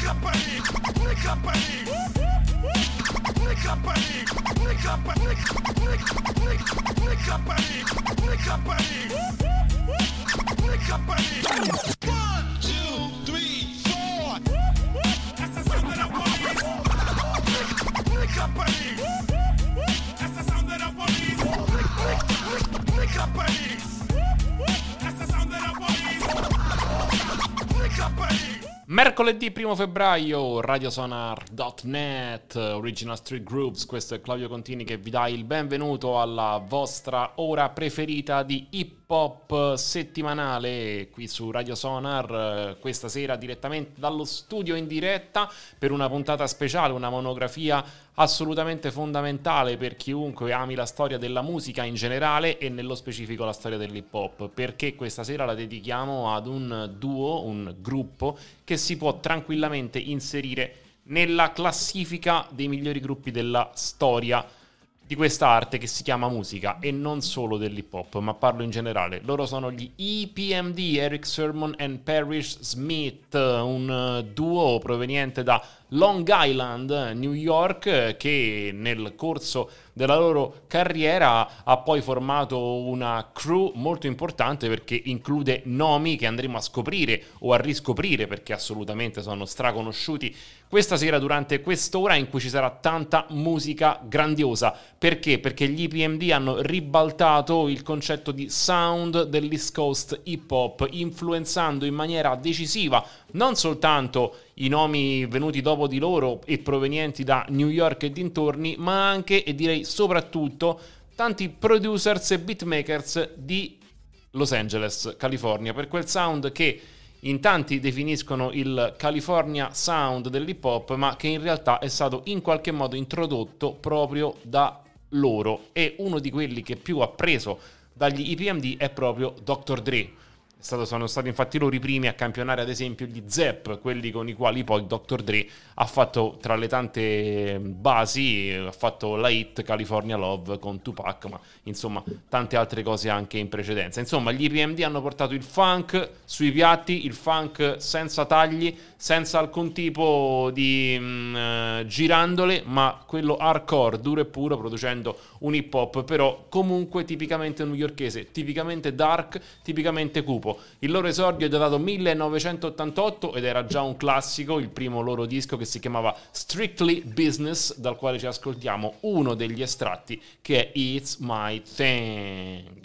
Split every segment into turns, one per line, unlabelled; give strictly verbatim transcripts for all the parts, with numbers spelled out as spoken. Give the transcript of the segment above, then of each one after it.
Mercoledì primo febbraio, radiosonar punto net, Original Street Groups, questo è Claudio Contini che vi dà il benvenuto alla vostra ora preferita di hip hop settimanale qui su Radio Sonar, questa sera direttamente dallo studio in diretta per una puntata speciale, una monografia assolutamente fondamentale per chiunque ami la storia della musica in generale e nello specifico la storia dell'hip hop, perché questa sera la dedichiamo ad un duo, un gruppo che si può tranquillamente inserire nella classifica dei migliori gruppi della storia di questa arte che si chiama musica, e non solo dell'hip hop, ma parlo in generale. Loro sono gli E P M D, Erick Sermon and Parrish Smith, un duo proveniente da Long Island, New York, che nel corso della loro carriera ha poi formato una crew molto importante, perché include nomi che andremo a scoprire o a riscoprire, perché assolutamente sono straconosciuti questa sera durante quest'ora in cui ci sarà tanta musica grandiosa. Perché? Perché gli E P M D hanno ribaltato il concetto di sound dell'East Coast hip hop, influenzando in maniera decisiva non soltanto i nomi venuti dopo di loro e provenienti da New York e dintorni, ma anche, e direi soprattutto, tanti producers e beatmakers di Los Angeles, California, per quel sound che in tanti definiscono il California sound dell'hip hop, ma che in realtà è stato in qualche modo introdotto proprio da loro. E uno di quelli che più ha preso dagli E P M D è proprio doctor Dre. È stato, sono stati infatti loro i primi a campionare ad esempio gli Zep, quelli con i quali poi doctor Dre ha fatto, tra le tante basi, ha fatto la hit California Love con Tupac, ma insomma tante altre cose anche in precedenza. Insomma, gli E P M D hanno portato il funk sui piatti, il funk senza tagli, senza alcun tipo di mh, girandole, ma quello hardcore, duro e puro, producendo un hip hop però comunque tipicamente newyorkese, tipicamente dark, tipicamente cupo. Il loro esordio è datato millenovecentottantotto ed era già un classico, il primo loro disco che si chiamava Strictly Business, dal quale ci ascoltiamo uno degli estratti che è It's My Thing.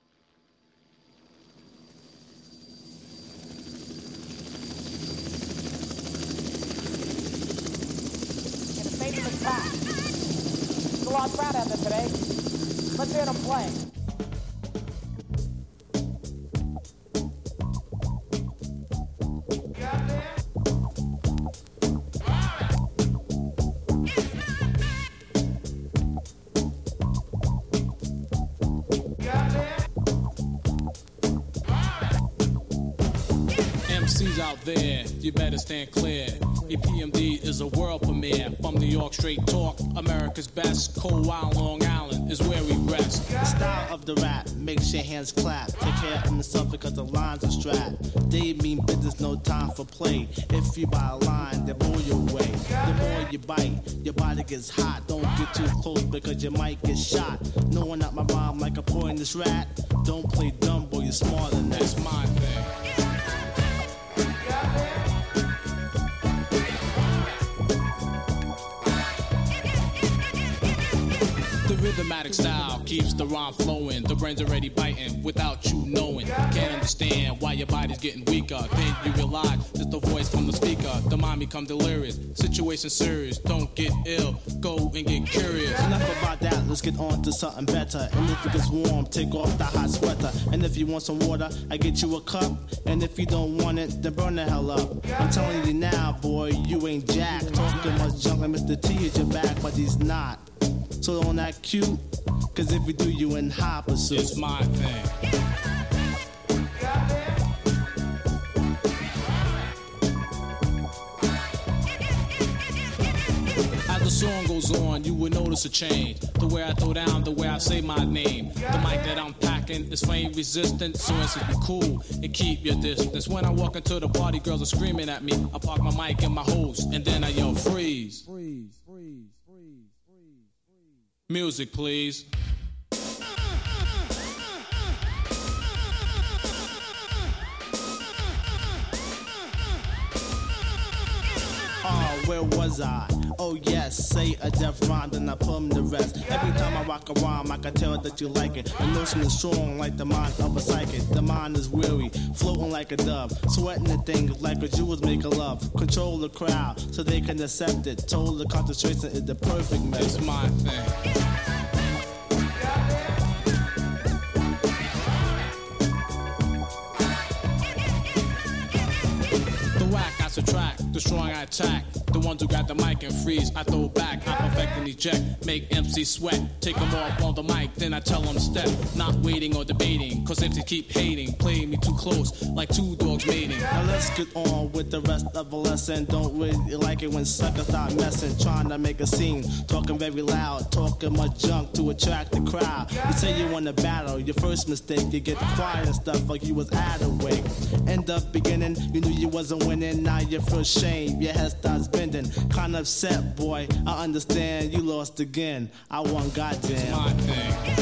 There's a lot of crowd out there today. Let's hear them play.
M Cs out there, you better stand clear. E P M D is a world premiere. From New York, straight talk, America's best. Cold Wild Long Island is where we rest.
The style of the rap makes your hands clap. Take care of yourself because the lines are strapped. They mean business, no time for play. If you buy a line, they blow you away. The more you bite, your body gets hot. Don't get too close because you might get shot. No one out my rhyme like a poisonous rat. Don't play dumb, boy, you're smarter than that.
That's my thing. Rhythmatic style keeps the rhyme flowing. The brain's already biting without you knowing. Can't understand why your body's getting weaker. Then you realize it's the voice from the speaker. The mind become delirious. Situation serious. Don't get ill. Go and get curious.
Enough about that. Let's get on to something better. And if it gets warm, take off the hot sweater. And if you want some water, I get you a cup. And if you don't want it, then burn the hell up. I'm telling you now, boy, you ain't jack. Talking much junk like Mister T is your back, but he's not. So don't act cute, cause if you do, you in high pursuit.
It's my thing. the song goes on, you will notice a change. The way I throw down, the way I say my name. The mic that I'm packing is flame resistant, so it's to be cool and keep your distance. When I walk into the party, girls are screaming at me. I park my mic in my hose, and then I yell freeze. Freeze, freeze, freeze, freeze, freeze. Music, please.
Oh, where was I? Oh yes, say a death rhyme, then I put 'em the rest. Every time I rock a rhyme, I can tell that you like it. The notion is strong like the mind of a psychic. The mind is weary, floating like a dove, sweating the things like a Jewels make a love. Control the crowd so they can accept it. Total concentration is the perfect method.
It's my thing. Subtract, the strong I attack. The ones who got the mic and freeze, I throw back. I perfect and eject, make M C sweat. Take them off on the mic, then I tell them step. Not waiting or debating, cause M Cs keep hating. Playing me too close, like two dogs mating.
Now let's get on with the rest of the lesson. Don't really like it when suckers start messing. Trying to make a scene, talking very loud. Talking much junk to attract the crowd. You say you want to battle, your first mistake. You get quiet and stuff like you was out of wake. End up beginning, you knew you wasn't winning. Now you feel shame, your head starts bending. Kinda upset, boy, I understand you lost again. I won, goddamn.
It's my thing.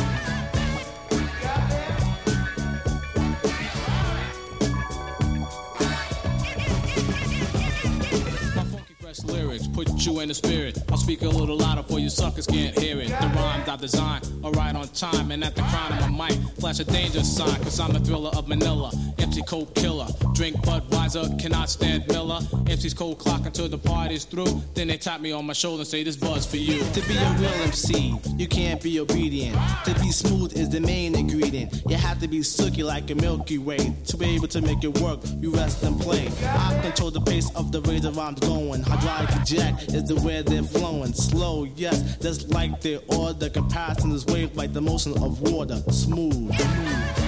Lyrics, put you in the spirit. I'll speak a little louder for you suckers can't hear it. The rhymes I design are right on time, and at the crown of my mic, flash a danger sign, cause I'm the thriller of Manila. M C cold killer, drink Budweiser, cannot stand Miller. M C's cold clock until the party's through, then they tap me on my shoulder and say this buzz for you.
To be a real M C, you can't be obedient. To be smooth is the main ingredient. You have to be silky like a Milky Way. To be able to make it work, you rest and play. I control the pace of the way the rhyme's going. Hydraulic eject is the way they're flowing. Slow, yes, just like they order. Comparison is wave like the motion of water. Smooth, smooth.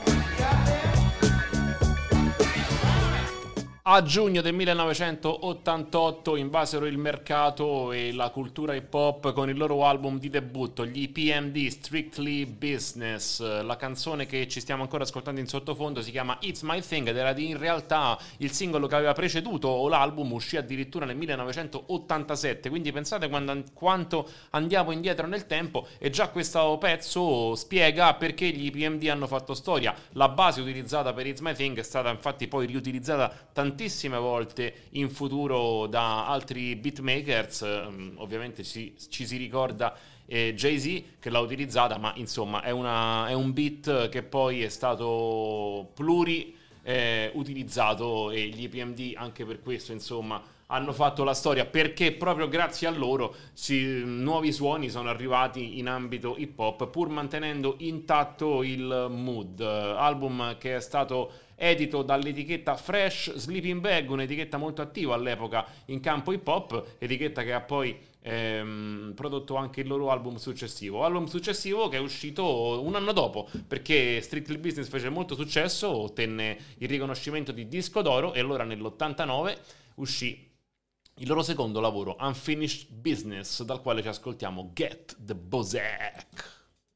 A giugno del millenovecentottantotto invasero il mercato e la cultura hip hop con il loro album di debutto, gli I P M D, Strictly Business. La canzone che ci stiamo ancora ascoltando in sottofondo si chiama It's My Thing ed era di, in realtà il singolo che aveva preceduto l'album, uscì addirittura nel millenovecentottantasette, quindi pensate quando, quanto andiamo indietro nel tempo, e già questo pezzo spiega perché gli I P M D hanno fatto storia. La base utilizzata per It's My Thing è stata infatti poi riutilizzata tantissime volte in futuro da altri beatmakers. um, ovviamente ci, ci si ricorda eh, Jay-Z che l'ha utilizzata, ma insomma è, una, è un beat che poi è stato pluri eh, utilizzato, e gli I P M D anche per questo insomma hanno fatto la storia, perché proprio grazie a loro si, nuovi suoni sono arrivati in ambito hip hop, pur mantenendo intatto il mood. Album che è stato edito dall'etichetta Fresh Sleeping Bag, un'etichetta molto attiva all'epoca in campo hip hop, etichetta che ha poi ehm, prodotto anche il loro album successivo album successivo che è uscito un anno dopo, perché Strictly Business fece molto successo, ottenne il riconoscimento di disco d'oro, e allora nell'ottantanove uscì il loro secondo lavoro, Unfinished Business, dal quale ci ascoltiamo Get the Bozak.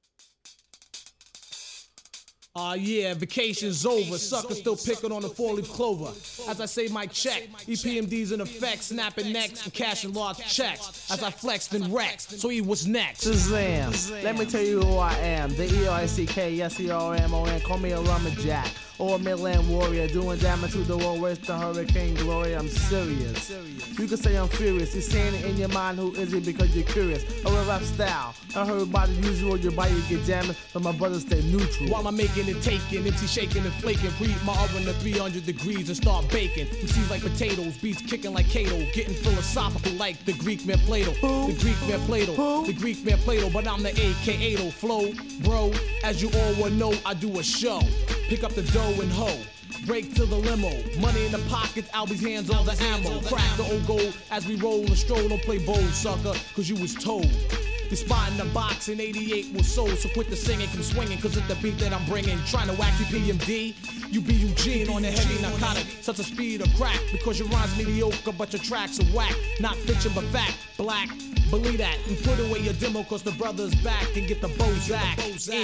Aw uh, yeah, vacation's over, suckers still picking on the four-leaf clover. As I say my check, E P M D's in effect, snapping necks and cashing large checks. As I flexed and wrecked, so he was next.
Shazam, Shazam. Let me tell you who I am. The E R I C K S E R M O N, call me a lumberjack. Or a Midland warrior, doing damage to the world, where's the hurricane glory? I'm serious. You can say I'm furious, you're saying it in your mind, who is it because you're curious? Or a rap style, I heard about the usual, your body get damaged, but my brothers stay neutral.
While I'm making and taking, M C shaking and flaking, preheat my oven to three hundred degrees and start baking. M Cs like potatoes, beats kicking like Cato, getting philosophical like the Greek man Plato.
Who?
The Greek man Plato,
Who?
the Greek man Plato, but I'm the A K A to flow, bro. As you all will know, I do a show. Pick up the dough and hoe. Break to the limo, money in the pockets, Albie's hands on the ammo. Crack the old gold as we roll and stroll, don't play bold, sucker, cause you was told. The spot in the box in eighty-eight was sold, so quit the singing, come swinging, cause it's the beat that I'm bringing. Trying to whack you P M D, you be Eugene on a heavy narcotic, such a speed of crack, because your rhymes mediocre, but your tracks are whack. Not fiction, but fact, black, believe that, and put away your demo, cause the brother's back, and get the Bozak.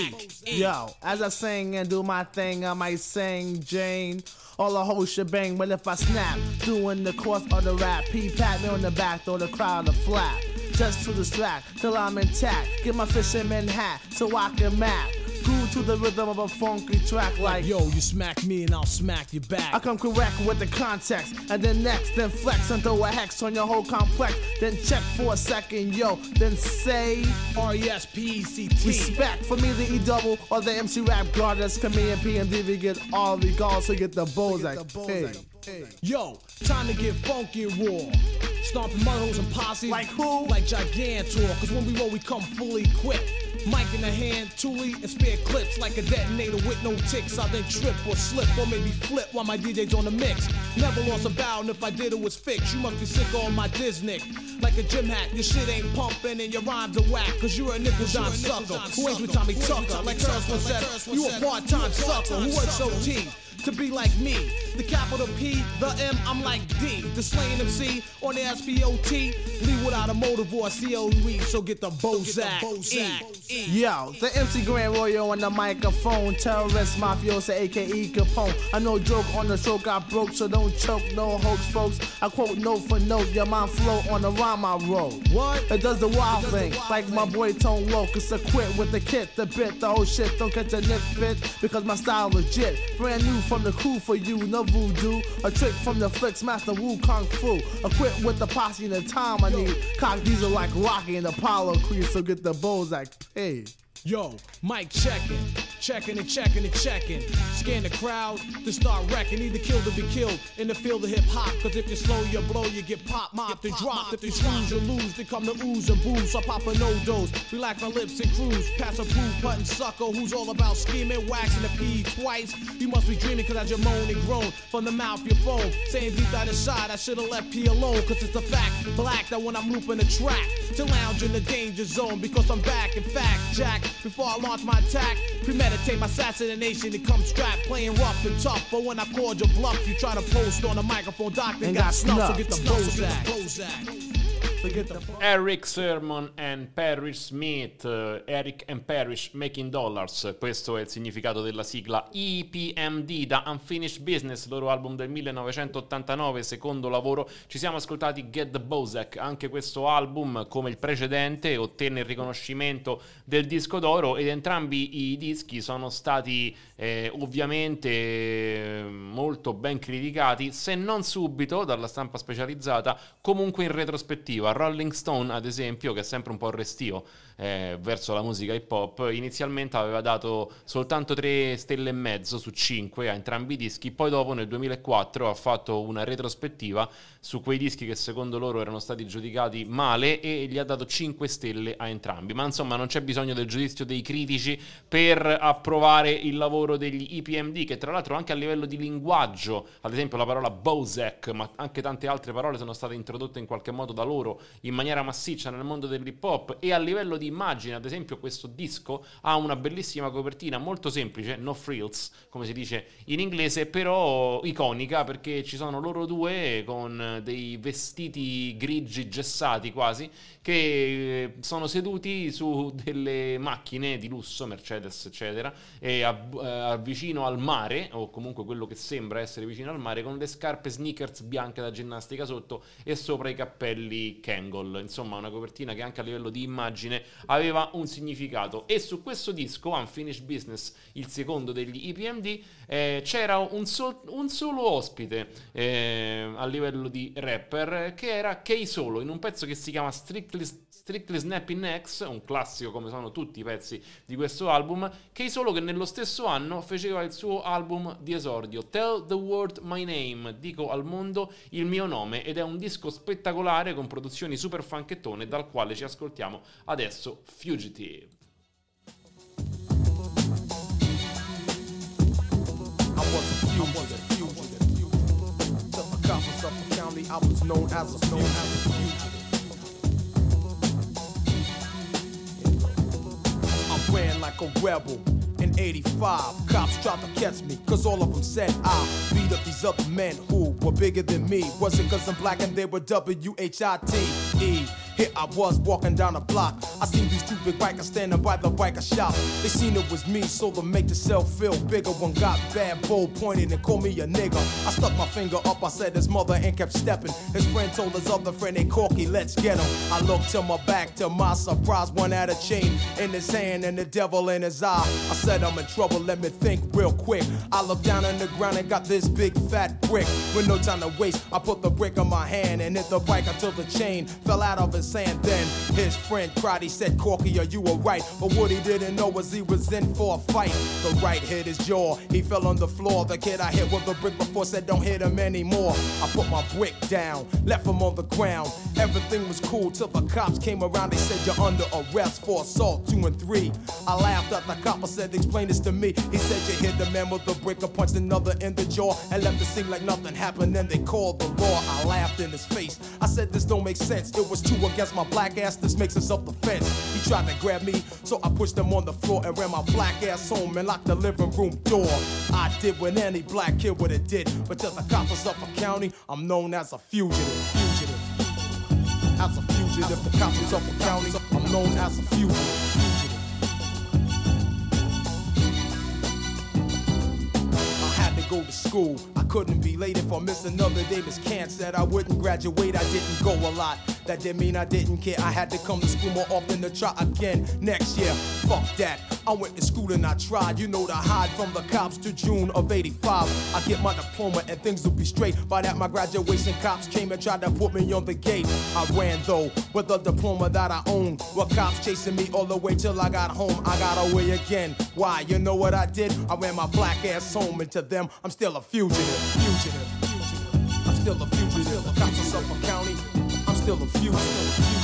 Yo, as I sing and do my thing, I might sing Jane, all the whole shebang, but if I snap, doing the course of the rap, P pat me on the back, throw the crowd a flap. Just to distract, till I'm intact. Get my fisherman hat, so I can map. Groove to the rhythm of a funky track like,
like yo, you smack me and I'll smack you back.
I come correct with the context, and then next, then flex and throw a hex on your whole complex. Then check for a second, yo, then say
R E S P E C T.
Respect for me, the E double or the M C rap goddess. Come here, P M D, we get all regards, so get the Bozak. Hey.
Yo, time to get funky and raw. Stomping mud holes and posses.
Like who?
Like Gigantor, cause when we roll, we come fully equipped. Mic in the hand, Thule, and spare clips like a detonator with no ticks. I then trip or slip or maybe flip while my D J's on the mix. Never lost a bow, and if I did, it was fixed. You must be sick on my Disney. Like a gym hat, your shit ain't pumping and your rhymes are whack. Cause you're a nickel dime sucker who ain't with Tommy Tucker. Like Terrence was said, you a part-time sucker who works O T. To be like me, the capital P, the M, I'm like D. The slaying M C on the S P O T. Leave without a motive or a C O E, so get the Bozak. E.
Yo, the M C Grand Royal on the microphone. Terrorist mafioso, A K A Capone. I know joke on the show got broke, so don't choke, no hoax, folks. I quote note for note, your mind flow on the rhyme I wrote.
What?
It does the wild thing, like my boy Tone Locust. Equipped with the kit, the bit, the whole shit. Don't catch a nip fit, because my style legit. Brand new from the crew for you, no voodoo. A trick from the flicks, master Wu Kung Fu. Equipped with the posse and the time I need. Cock diesel like Rocky and Apollo Creed, so get the Bozak paid.
Yo, mic checking, checking and checking and checking. Scan the crowd, then start wrecking. Either killed or be killed in the field of hip hop. Cause if you slow your blow, you get pop, mopped and dropped. If you snooze, you lose, they come to ooze and booze. So I pop a no-dose, relax my lips and cruise. Pass a proof button sucker who's all about scheming, waxing the P twice. You must be dreaming cause I just moan and groan from the mouth your phone. Saying deep down inside, I should've left P alone. Cause it's a fact, black, that when I'm looping the track, to lounge in the danger zone. Because I'm back, in fact, Jack. Before I launch my attack, premeditate my assassination and come strapped, playing rough and tough. But when I called your bluff, you try to post on the microphone, doctor and got, got snuffed. So get the Bozak.
Erick Sermon and Parrish Smith, uh, Eric and Parrish Making Dollars, questo è il significato della sigla E P M D da Unfinished Business, loro album del millenovecentottantanove, secondo lavoro. Ci siamo ascoltati Get the Bozak, anche questo album come il precedente ottenne il riconoscimento del disco d'oro ed entrambi i dischi sono stati eh, ovviamente eh, molto ben criticati, se non subito dalla stampa specializzata, comunque in retrospettiva. Rolling Stone, ad esempio, che è sempre un po' restio eh, verso la musica hip hop, inizialmente aveva dato soltanto tre stelle e mezzo su cinque a entrambi i dischi, poi dopo nel duemilaquattro ha fatto una retrospettiva su quei dischi che secondo loro erano stati giudicati male e gli ha dato cinque stelle a entrambi. Ma insomma non c'è bisogno del giudizio dei critici per approvare il lavoro degli E P M D, che tra l'altro anche a livello di linguaggio, ad esempio la parola Bozak, ma anche tante altre parole sono state introdotte in qualche modo da loro in maniera massiccia nel mondo dell'hip hop, e a livello di immagine, ad esempio, questo disco ha una bellissima copertina molto semplice, no frills come si dice in inglese, però iconica, perché ci sono loro due con dei vestiti grigi gessati quasi, che sono seduti su delle macchine di lusso, Mercedes eccetera, e av- eh, vicino al mare, o comunque quello che sembra essere vicino al mare, con le scarpe sneakers bianche da ginnastica sotto e sopra i cappelli Kangol. Insomma una copertina che anche a livello di immagine aveva un significato. E su questo disco Unfinished Business, il secondo degli E P M D, eh, c'era un, sol- un solo ospite eh, a livello di rapper, che era K-Solo, in un pezzo che si chiama Strictly, Strictly Snapping Necks, un classico come sono tutti i pezzi di questo album. K-Solo che nello stesso anno faceva il suo album di esordio, Tell the World My Name, dico al mondo il mio nome, ed è un disco spettacolare con produzioni super funkettone, dal quale ci ascoltiamo adesso Fugitive.
I was a fugitive. To the cops of Suffolk County, I was known as a known as a fugitive. ran like a rebel. In eighty-five, cops tried to catch me, cause all of them said I beat up these other men who were bigger than me. Was it cause I'm black and they were W H I T E? Here I was walking down the block. I seen these two big bikers standing by the biker shop. They seen it was me, so to make the cell feel bigger. One got bad, bold, pointed and called me a nigga. I stuck my finger up, I said his mother and kept stepping. His friend told his other friend, hey Corky, let's get him. I looked to my back, to my surprise, one had a chain in his hand and the devil in his eye. I said I'm in trouble, let me think real quick. I looked down on the ground and got this big fat brick. With no time to waste, I put the brick on my hand and hit the bike until the chain fell out of his hand. Then his friend cried, he said, Corky, are you alright? But what he didn't know was he was in for a fight. The right hit his jaw, he fell on the floor. The kid I hit with the brick before said don't hit him anymore. I put my brick down, left him on the ground. Everything was cool till the cops came around. They said you're under arrest for assault two and three. I laughed at the cop, I said explain this to me. He said you hit the man with the brick and punched another in the jaw and left it seem like nothing happened. Then they called the law. I laughed in his face, I said this don't make sense. It was two against my black ass, this makes us self defense. He tried to grab me, so I pushed him on the floor and ran my black ass home and locked the living room door. I did what any black kid would have did, but to the cops of Suffolk County, I'm known as a fugitive. Fugitive. As a fugitive, the cops of Suffolk County, I'm known as a fugitive. Fugitive. I had to go to school. I couldn't be late if I missed another day. Miss Kant said I wouldn't graduate. I didn't go a lot. That didn't mean I didn't care. I had to come to school more often to try again next year. Fuck that. I went to school and I tried, you know, to hide from the cops to June of eighty-five. I get my diploma and things will be straight. By that, my graduation cops came and tried to put me on the gate. I ran though with a diploma that I own. With cops chasing me all the way till I got home. I got away again. Why? You know what I did? I ran my black ass home, and to them, I'm still a fugitive. Fugitive. Fugitive. I'm still a fugitive. The cops of Suffolk County, I'm still a fugitive.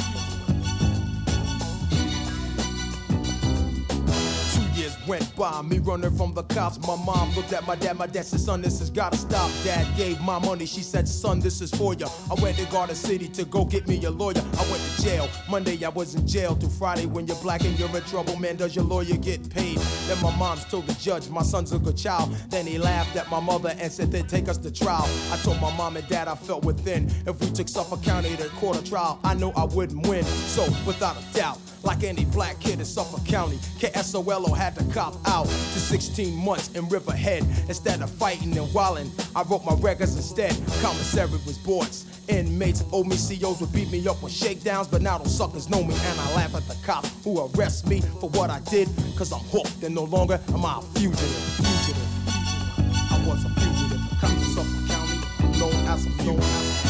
Went by me running from the cops. My mom looked at my dad. My dad said, son, this has gotta stop. Dad gave my money. She said, son, this is for you. I went to Garden City to go get me a lawyer. I went to jail. Monday I was in jail till Friday. When you're black and you're in trouble, man, does your lawyer get paid? Then my mom's told the judge my son's a good child. Then he laughed at my mother and said they'd take us to trial. I told my mom and dad I felt within, if we took Suffolk County to court of trial, I know I wouldn't win. So without a doubt, like any black kid in Suffolk County, K S O L O had to cop out to sixteen months in Riverhead. Instead of fighting and wilding, I wrote my records instead. Commissary was boards. Inmates owed me, C Os would beat me up with shakedowns, but now those suckers know me and I laugh at the cops who arrest me for what I did, cause I'm hooked and no longer am I a fugitive. Fugitive. I was a fugitive. Cops of Suffolk County, known as a fugitive.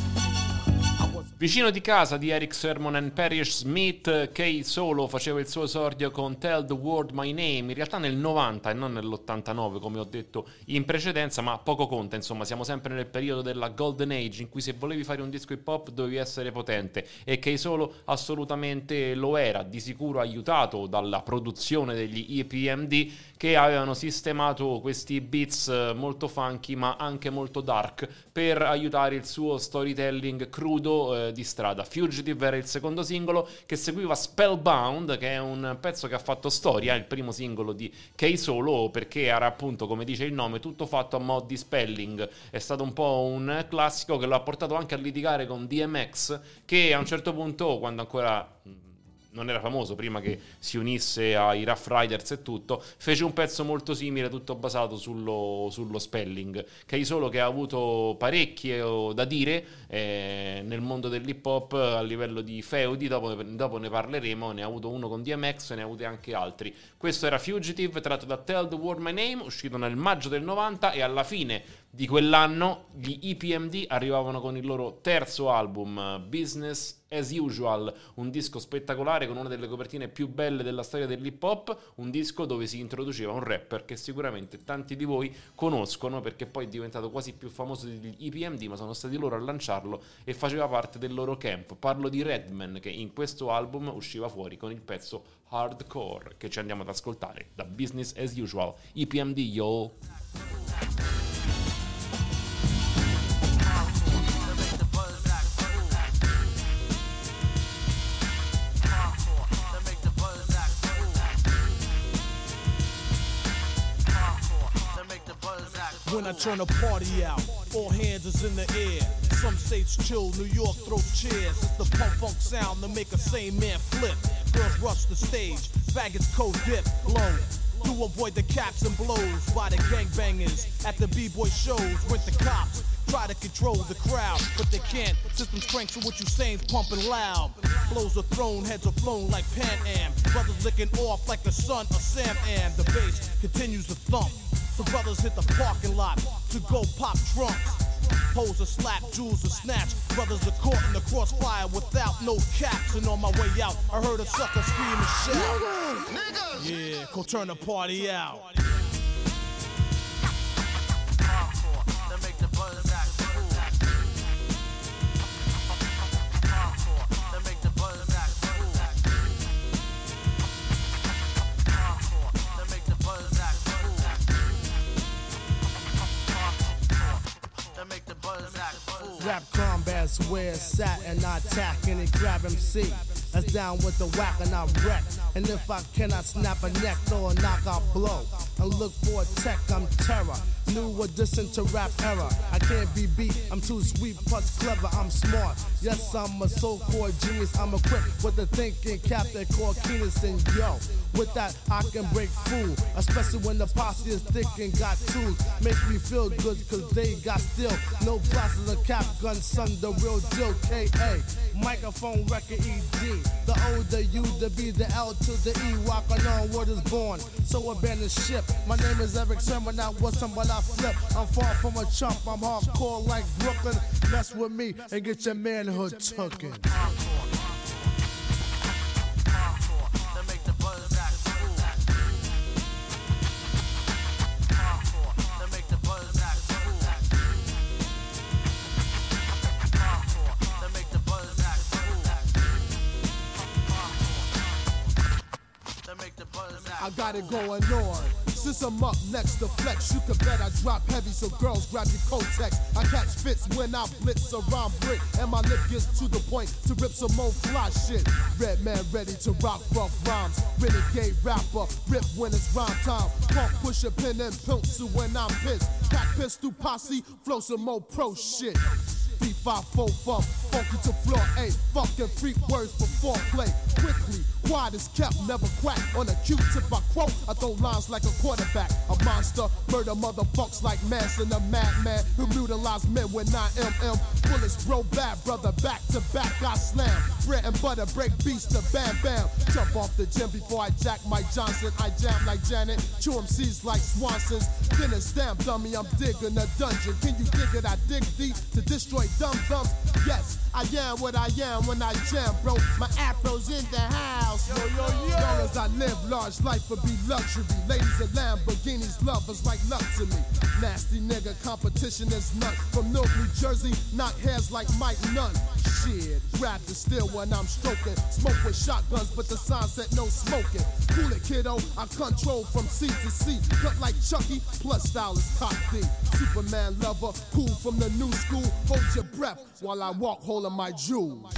Vicino di casa di Erick Sermon and Parrish Smith, Kay Solo faceva il suo esordio con Tell the World My Name, in realtà nel novanta e non nell'ottantanove come ho detto in precedenza, ma poco conta, insomma siamo sempre nel periodo della Golden Age in cui se volevi fare un disco hip hop dovevi essere potente, e Kay Solo assolutamente lo era, di sicuro aiutato dalla produzione degli E P M D che avevano sistemato questi beats molto funky ma anche molto dark per aiutare il suo storytelling crudo eh, di strada. Fugitive era il secondo singolo, che seguiva Spellbound, che è un pezzo che ha fatto storia, il primo singolo di Kay Solo, perché era appunto, come dice il nome, tutto fatto a mo' di spelling. È stato un po' un classico che lo ha portato anche a litigare con D M X, che a un certo punto, quando ancora non era famoso, prima che si unisse ai Rough Riders e tutto, fece un pezzo molto simile, tutto basato sullo, sullo spelling. Kay Solo, che ha avuto parecchio da dire eh, nel mondo dell'hip hop a livello di feudi, dopo, dopo ne parleremo, ne ha avuto uno con D M X e ne ha avuti anche altri. Questo era Fugitive, tratto da Tell the World My Name, uscito nel maggio del novanta, e alla fine di quell'anno gli E P M D arrivavano con il loro terzo album, Business as Usual, un disco spettacolare con una delle copertine più belle della storia dell'hip hop, un disco dove si introduceva un rapper che sicuramente tanti di voi conoscono, perché poi è diventato quasi più famoso degli E P M D, ma sono stati loro a lanciarlo e faceva parte del loro camp. Parlo di Redman, che in questo album usciva fuori con il pezzo Hardcore, che ci andiamo ad ascoltare da Business as Usual. E P M D, yo!
when I turn the party out. All hands is in the air. Some states chill, New York throws chairs. It's the pump funk sound that make a sane man flip. Girls rush the stage, faggots cold dip, blow. To avoid the caps and blows by the gangbangers at the b-boy shows. With the cops try to control the crowd, but they can't. Systems crank, so what you saying's pumping loud. Blows are thrown, heads are flown like Pan Am. Brothers licking off like the son of Sam Am. The bass continues to thump. The brothers hit the parking lot to go pop trunks. Hoes are slap, jewels are snatch. Brothers are caught in the crossfire without no caps. And on my way out, I heard a sucker scream and shout. Niggas! Yeah, go turn the party out.
Rap combats where it's sat and I attack any grab M C that's down with the whack and I wreck. And if I cannot snap a neck or knock out blow and look for a tech, I'm terror. New addition to rap era. I can't be beat, I'm too sweet, plus clever, I'm smart. Yes, I'm a so-called genius, I'm equipped with the thinking cap they call keenness. And yo, with that I can break through, especially when the posse is thick and got tools. Make me feel good cause they got still. No process of cap gun, son, the real deal. K A, microphone record E D. The O, the U, the B, the L to the E. Walking on word is born, so abandon ship. My name is Eric Sherman, I was somebody I flip. I'm far from a chump, I'm hardcore like Brooklyn. Mess with me and get your manhood tooken.
I got it going on. Since I'm up next to flex, you can bet I drop heavy, so girls grab your Kotex. I catch fits when I blitz around brick, and my lip gets to the point to rip some more fly shit. Red man ready to rock rough rhymes. Renegade rapper, rip when it's rhyme time. Punk push a pin and pencil when I'm pissed. Pack pistol posse, flow some more pro shit. B five four funk, funky to floor eight. Fucking freak words for foreplay. Quickly, quiet as kept, never quack. On a Q-tip I quote, I throw lines like a quarterback. A monster, murder motherfucks like Manson, a madman who brutalize men with nine millimeter. Bullets bro bad, brother, back to back I slam. Bread and butter, break beats to bam bam. Jump off the gym before I jack Mike Johnson. I jam like Janet, chew M Cs like Swanson's. Then a stamp dummy, I'm digging a dungeon. Can you dig it? I dig deep to destroy dumb thumbs. Yes, I am what I am when I jam, bro. My afro's in the house. Yo, yo, yo. Long as I live, large life will be luxury. Ladies and Lamborghinis, lovers like luck to me. Nasty nigga, competition is none. From Newark, New Jersey, knock heads like Mike Nunn. Shit, grab the still when I'm stroking. Smoke with shotguns, but the sign said no smoking. Cool it, kiddo, I control from sea to sea. Cut like Chucky, plus style is cocky. Superman lover, cool from the new school. Hold your breath while I walk holding my jewels.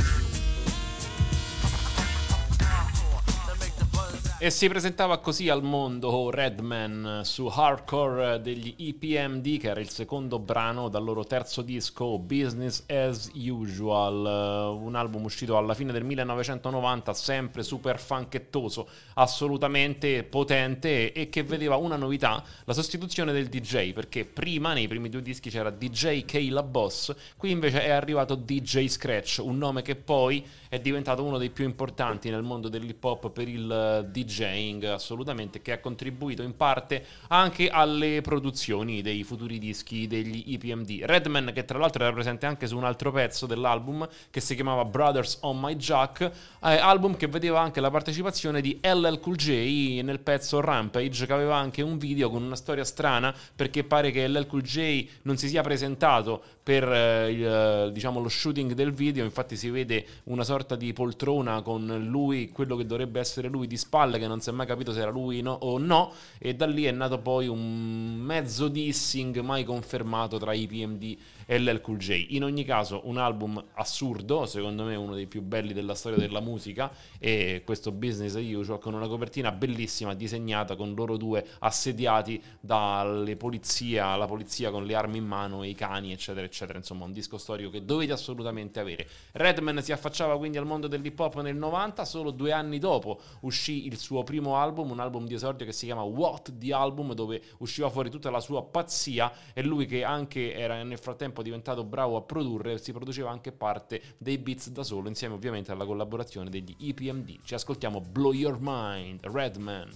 E si presentava così al mondo Redman su Hardcore degli E P M D, che era il secondo brano dal loro terzo disco Business as Usual, un album uscito alla fine del millenovecentonovanta, sempre super funkettoso, assolutamente potente, e che vedeva una novità: la sostituzione del D J, perché prima nei primi due dischi c'era D J K-La Boss, qui invece è arrivato D J Scratch, un nome che poi è diventato uno dei più importanti nel mondo dell'hip hop per il DJing, assolutamente, che ha contribuito in parte anche alle produzioni dei futuri dischi degli E P M D. Redman, che tra l'altro era presente anche su un altro pezzo dell'album che si chiamava Brothers on My Jack, eh, album che vedeva anche la partecipazione di L L Cool J nel pezzo Rampage, che aveva anche un video con una storia strana, perché pare che L L Cool J non si sia presentato per eh, il, diciamo, lo shooting del video. Infatti si vede una sorta di poltrona con lui, quello che dovrebbe essere lui, di spalle, che non si è mai capito se era lui no, o no, e da lì è nato poi un mezzo dissing mai confermato tra I P M D e L L Cool J. In ogni caso un album assurdo, secondo me uno dei più belli della storia della musica, e questo Business as Usual con una copertina bellissima disegnata con loro due assediati dalle polizia, la polizia con le armi in mano e i cani eccetera eccetera. Insomma un disco storico che dovete assolutamente avere. Redman si affacciava quindi al mondo dell'hip hop nel novanta, solo due anni dopo uscì il suo primo album, un album di esordio che si chiama What the Album, dove usciva fuori tutta la sua pazzia, e lui che anche era nel frattempo diventato bravo a produrre, si produceva anche parte dei beats da solo, insieme ovviamente alla collaborazione degli E P M D. Ci ascoltiamo Blow Your Mind, Redman.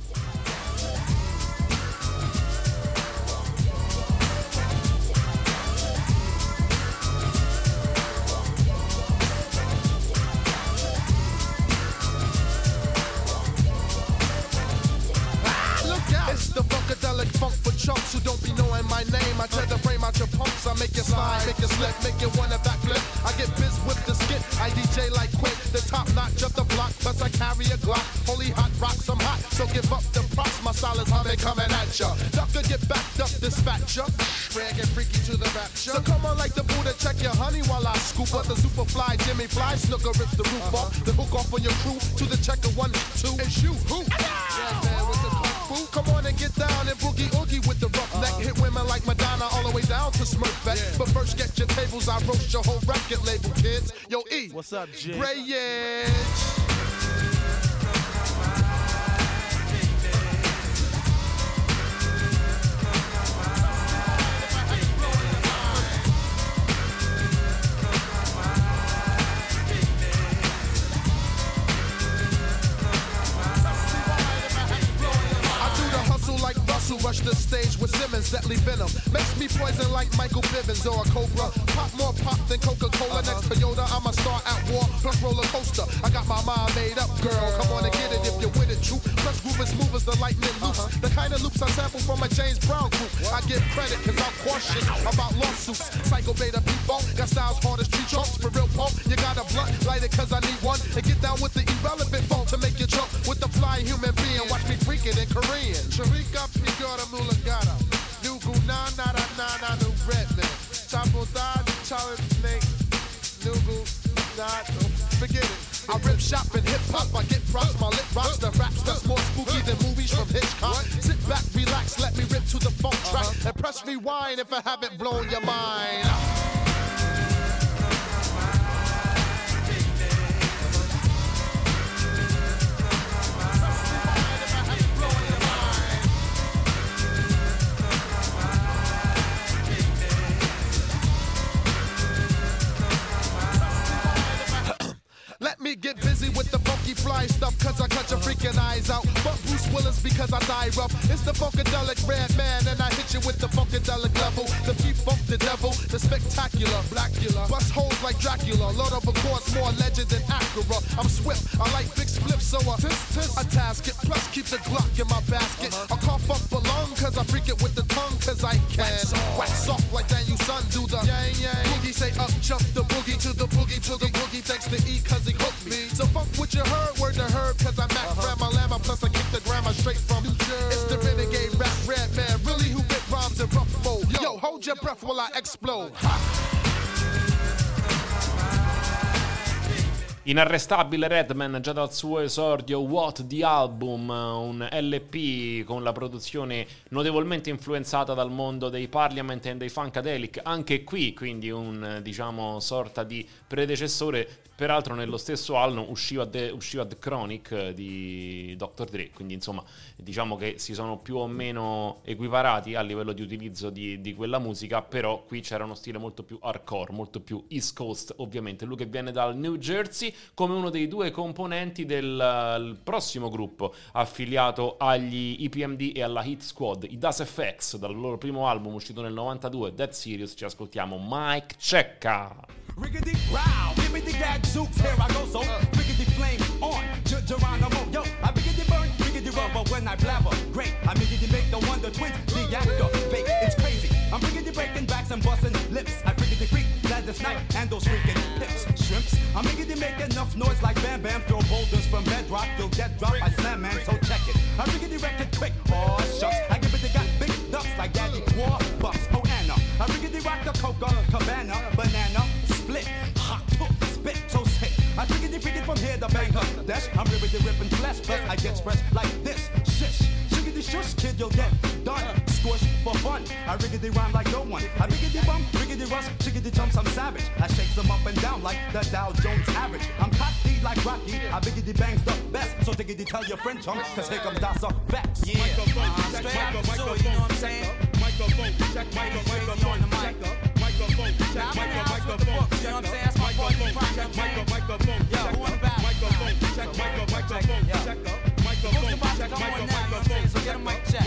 It's the funkadelic funk for chumps who don't be knowing my name. I tear the frame out your pumps, I make you slide, make you slip, make you wanna backflip. I get biz with the skit, I D J like Quick, the top notch of the block, plus I carry a Glock. Holy hot rocks, I'm hot, so give up the props. My style is how they coming at ya. Ducker get backed up, dispatch ya. Rare get freaky to the rapture. So come on like the Buddha, check your honey while I scoop up the super fly Jimmy Fly. Snooker rips the roof off, the hook off on your crew to the checker one, two. It's you, who? Yeah, man, with the kung fu. Come on and get down and boogie oogie with the roughneck. Hit women like Madonna all the way down to Smurfette. Yeah. But first get your tables, I roast your whole record label, kids. Yo, E.
What's up, G?
Grayage. Rush the stage with Simmons, deadly venom. Makes me poison like Michael Bivins or a Cobra. Pop more pop than Coca-Cola. Uh-huh. Next Toyota, I'm a star at war. Plus roller coaster. I got my mind made up, girl. Come on and get it if you're with it, true. Plus groove is smooth as the lightning loops. Uh-huh. The kind of loops I sample from a James Brown group. What? I give credit cause I'm cautious about lawsuits. Psycho beta people got styles hard as tree trunks. For real punk, you got a blunt, light it cause I need one. And get down with the irrelevant funk to make you jump with the flying human being. Watch me freaking in Korean. Sharika Pigora Mulagata. Nugu na na na na na nu Redman. Chapo da Charlie Snake. Nugu na forget it. I rip shop and hip hop. I get props. My lip rocks the raps that's more spooky than movies from Hitchcock. Sit back, relax, let me rip to the funk track and press rewind if I haven't blown your mind. Let me get busy with the funky fly stuff, cause I cut your freaking eyes out. But Bruce Willis because I die rough. It's the funkadelic red man, and I hit you with the funkadelic level. The P-Funk, the devil, the spectacular, Blackula. Bust holes like Dracula, Lord of Accords, more legend than Acura. I'm swift, I like big spliffs, so I tis, tis, I task it. Plus keep the Glock in my basket. I cough up a lung, cause I freak it with the tongue, cause I can. Wax off, wax off like Daniel Son do the yang yang. Boogie say up, jump the boogie to the boogie to the boogie. Thanks to E, cause he hooked me. So fuck what you heard, word to herb, cause I Mac uh-huh. Ram my llama, plus I kick the grammar straight from New Jersey. It's the renegade rap red man, really who get rhymes in rough mode. Yo, Yo hold your breath while I explode. Ha.
Inarrestabile Redman già dal suo esordio What the Album, un L P con la produzione notevolmente influenzata dal mondo dei Parliament e dei Funkadelic, anche qui quindi un diciamo sorta di predecessore. Peraltro nello stesso anno usciva The, usciva The Chronic di doctor Dre, quindi insomma diciamo che si sono più o meno equiparati a livello di utilizzo di, di quella musica, però qui c'era uno stile molto più hardcore, molto più East Coast ovviamente. Lui che viene dal New Jersey come uno dei due componenti del prossimo gruppo affiliato agli E P M D e alla Hit Squad, i Das F X, dal loro primo album uscito nel novantadue, Dead Serious. Ci ascoltiamo Mike Checca.
Riggedy growl, give me the gadzooks, here I go, so riggedy flame on, Ger- Geronimo, yo, I riggedy burn, riggedy rubber when I blabber, great, I riggedy make the Wonder Twins, the actor, fake, it's crazy, I'm riggedy breaking backs and busting lips, I riggedy freak, Gladys Knight, and those freaking hips, shrimps, I'm riggedy make enough noise like Bam Bam, throw boulders from bedrock, you'll get dropped by Slam Man, so check it, I riggedy wreck it quick, oh shucks, I give it the got big ducks like Daddy Warbucks, oh Anna, I riggedy rock the coca, cabana, banana, split, hot, spit, so sick. I riggedy freaking from here to Bangladesh. I'm riggedy ripping flesh, but I get fresh like this. Shish, shiggity shush, kid, you'll get done. Squish for fun. I riggedy rhyme like no one. I riggedy bum, riggedy rush, shiggity jumps, I'm savage. I shake them up and down like the Dow Jones average. I'm cocky like Rocky. I biggity bangs the best. So diggity tell your friend chum, cause here comes Das of Vex.
Yeah, uh, straight out the sewer, you know what I'm saying?
Microphone, check, microphone,
on the mic.
Microphone, check,
Now I'm in the house
microphone,
with the books, you know what I'm saying? That's my boy, the project, man.
microphone,
Yo, who in the back?
microphone, check, microphone, check,
Books about to come on now, you know what I'm saying? So get a mic check.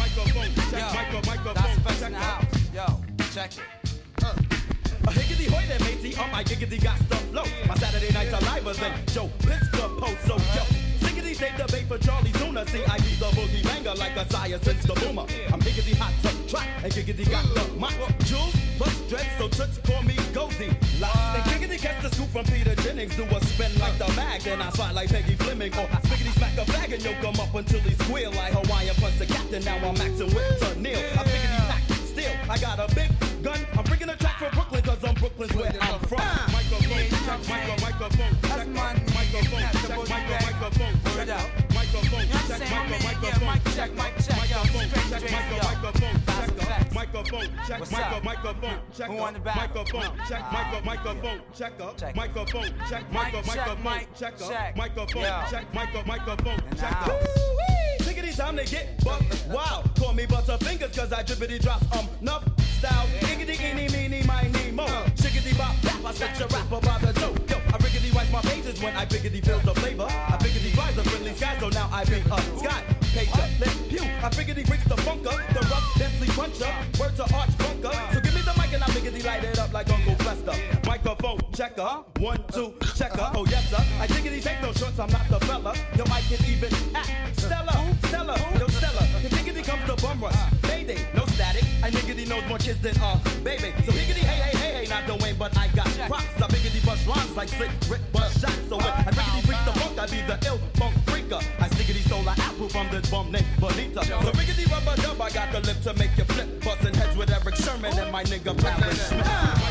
Yo, that's the best in the house. Yo, check it.
A higgity hoy there, matey, on my giggity got stuff flow. My Saturday nights are live than Joe Piscopo, so yo. Siggity take the bait for Charlie Tuna. See, I be the boogie banger like a sire since the boomer. I'm higgity hot to track, and giggity got the mic. Jules plus dread, so toots call me Goldie. Lots and giggity catch the scoop from Peter Jennings. Do a spin like the mag, then I fight like Peggy Fleming. Or spiggity smack a flag and yoke him up until he squeal. Like Hawaiian punch the captain, now I'm maxing with to Neil. I biggity pack still, I got a big gun. I'm bringing a track from Brooklyn, cause I'm Brooklyn's where I'm from. Microphone, check, microphone,
That's my
microphone, check, microphone,
word out.
microphone,
You know what I'm
check,
saying, my man? Yeah,
microphone,
mic check, mic check, yo. Straight, straight, yo.
microphone, check,
What's up?
microphone, check,
Who on the back?
microphone, check, microphone, check,
Check.
microphone, check,
Mic
microphone,
check, mic
check,
check.
microphone,
Yo.
check, microphone,
In the
check.
house.
Tickety time to get buck wow. Call me Butterfingers cause I drippity drops um nuff style. Iggity eeny meeny miny mo. Shiggity bop bap, I set your rapper by the toe. Yo, I riggedy write my pages when I biggity feel the flavor. I biggity rise the friendly sky, so now I be a sky pager. Let's pew. I biggity breaks the funker, the rough, deathly puncher. Word to arch bunker. So give me the mic and I biggity light it up like Uncle Fester. Microphone checker, one, two, checker. Oh yes sir. I diggity take no shorts, I'm not the fella. Yo, I can even act. Stella, Stella, no Stella. If diggity comes to bum rush, Mayday, no static. I niggity knows more kids than uh baby. So higgity hey hey hey hey, not the Wayne, but I got props. I biggity bust rhymes like slick Rick bust shots. So when I riggity freak the funk, I be the ill funk freaker. I stiggity stole an apple from this bum named Bonita. So riggity rubber dub, I got the lip to make you flip. Bustin' heads with Eric Sherman and my nigga Clarence Smith.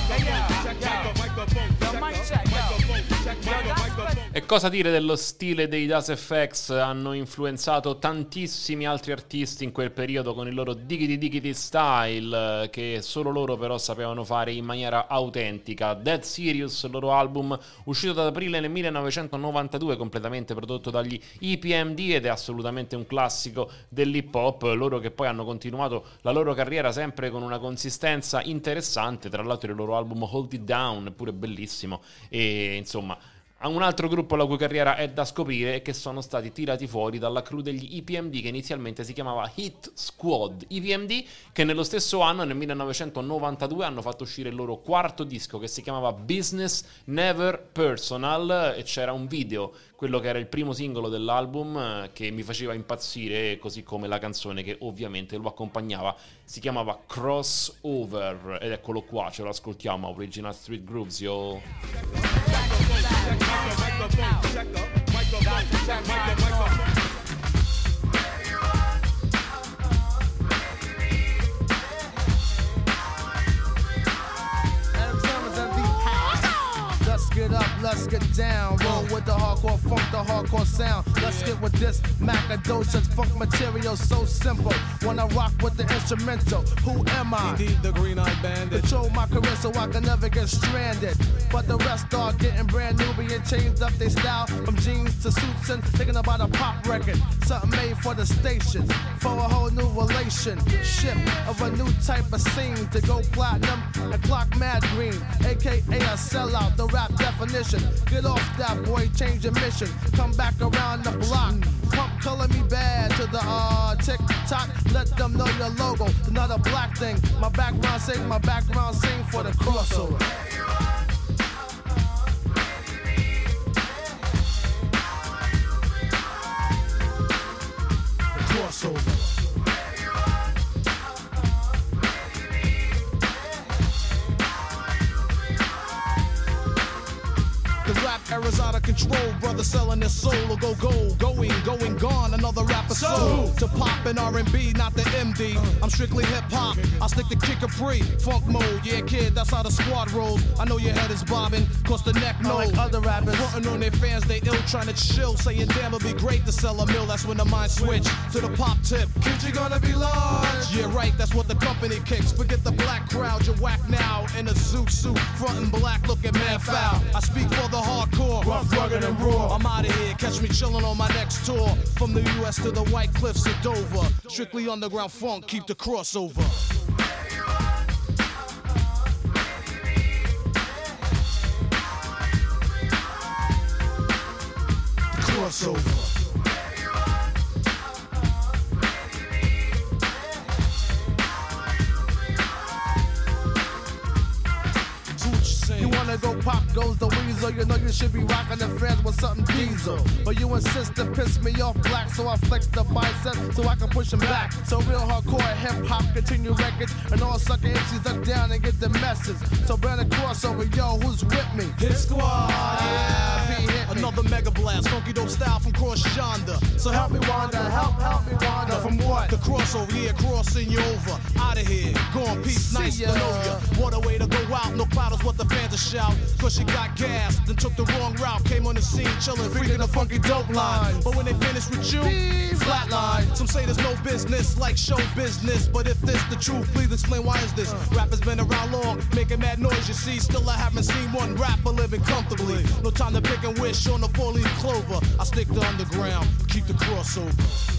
E cosa dire dello stile dei Das F X? Hanno influenzato tantissimi altri artisti in quel periodo con il loro diggity diggity style, che solo loro però sapevano fare in maniera autentica. Dead Serious, il loro album uscito ad aprile nel millenovecentonovantadue, completamente prodotto dagli E P M D, ed è assolutamente un classico dell'hip hop. Loro che poi hanno continuato la loro carriera sempre con una consistenza interessante. Tra l'altro il loro album Hold It Down è pure bellissimo, e insomma un altro gruppo la cui carriera è da scoprire e che sono stati tirati fuori dalla crew degli E P M D, che inizialmente si chiamava Hit Squad. E P M D che nello stesso anno, nel millenovecentonovantadue, hanno fatto uscire il loro quarto disco che si chiamava Business Never Personal, e c'era un video, quello che era il primo singolo dell'album, che mi faceva impazzire, così come la canzone che ovviamente lo accompagnava. Si chiamava Crossover, ed eccolo qua, ce lo ascoltiamo, Original Street Grooves, yo.
Let's get up, let's get down. Roll with the hardcore funk, the hardcore sound. Let's get with this Macadocious funk material, so simple. Wanna rock with the instrumental. Who am I?
Indeed, the green-eyed bandit.
Control my career so I can never get stranded. But the rest are getting brand new, being changed up their style from jeans to suits and thinking about a pop record. Something made for the station, for a whole new relationship of a new type of scene to go platinum and clock mad green, aka a sellout. The rap definition. Get off that boy, change your mission. Come back around the block. Pump color me bad to the uh tick tock. Let them know your logo. It's not a black thing. My background sing, my background sing for the crossover. The crossover. The
rap era's out of control. Brothers selling their soul or go gold. Going, going, gone, another rapper soul. To pop and R and B, not the M D. I'm strictly hip hop. I stick to Kid Capri, funk mode. Yeah, kid, that's how the squad rolls. I know your head is bobbing, cause the neck knows. Like other rappers, frontin' on their fans, they ill trying to chill. Saying, damn, it'd be great to sell a mill. That's when the mind switch to the pop tip. Kid, you gonna be large. Yeah, right, that's what the company kicks. Forget the black crowd, you're whack now. In a zoot suit, frontin' black, looking mad foul. I speak for the hardcore, rough, rugged, and raw. I'm out of here, catch me chillin' on my next tour. From the U S to the White Cliffs of Dover. Strictly underground funk, keep the crossover. Crossover.
You wanna go pop goes the weasel. You know you should be rocking the fans with something diesel. But you insist to piss me off black, so I flex the bicep so I can push them back. So real hardcore hip hop continue records, and all sucker M Cs duck down and get the message. So burn a crossover, yo, who's with me?
Hit Squad, yeah, be hit me. Another mega blast, funky dope style from cross yonder. So help me wander, help, help me wander. From what? The crossover, yeah, crossing you over. Out of here, gone, peace, nice to know ya. What a way to go out, no cloud is what the fans are shout. Cause you got gas, then took the wrong route. Came on the scene chillin', freaking a funky dope line. But when they finish with you, flatline. Some say there's no business like show business. But if this the truth, please explain why is this? Rap has been around long, making mad noise, you see. Still I haven't seen one rapper living comfortably. No time to pick and wish on the four-leaf clover. I stick to underground, keep the crossover.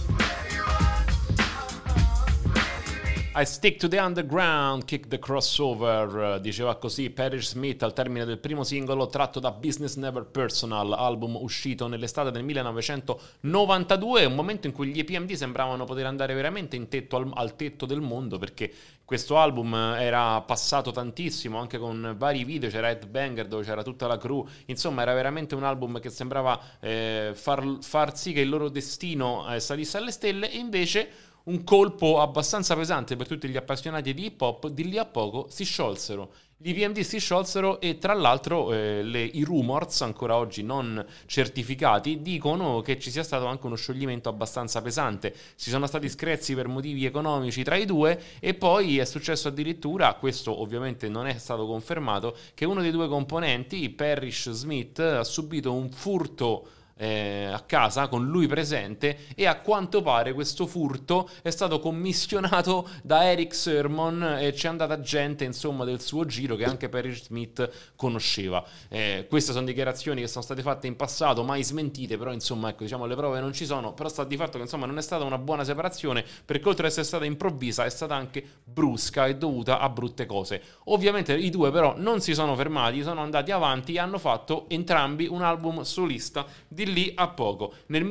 I stick to the underground, kick the crossover, diceva così Parrish Smith al termine del primo singolo tratto da Business Never Personal, album uscito nell'estate del millenovecentonovantadue, un momento in cui gli E P M D sembravano poter andare veramente in tetto al, al tetto del mondo, perché questo album era passato tantissimo, anche con vari video, c'era Headbanger dove c'era tutta la crew, insomma era veramente un album che sembrava eh, far, far sì che il loro destino eh, salisse alle stelle, e invece un colpo abbastanza pesante per tutti gli appassionati di hip hop. Di lì a poco si sciolsero, gli E P M D si sciolsero, e tra l'altro eh, le, i rumors ancora oggi non certificati dicono che ci sia stato anche uno scioglimento abbastanza pesante. Ci sono stati screzi per motivi economici tra i due, e poi è successo addirittura, questo ovviamente non è stato confermato, che uno dei due componenti, Parrish Smith, ha subito un furto Eh, a casa con lui presente, e a quanto pare questo furto è stato commissionato da Erick Sermon, e c'è andata gente insomma del suo giro che anche Parrish Smith conosceva. Eh, queste sono dichiarazioni che sono state fatte in passato, mai smentite, però insomma ecco, diciamo le prove non ci sono, però sta di fatto che insomma non è stata una buona separazione, perché oltre ad essere stata improvvisa è stata anche brusca e dovuta a brutte cose. Ovviamente i due però non si sono fermati, sono andati avanti e hanno fatto entrambi un album solista di lì a poco. Nel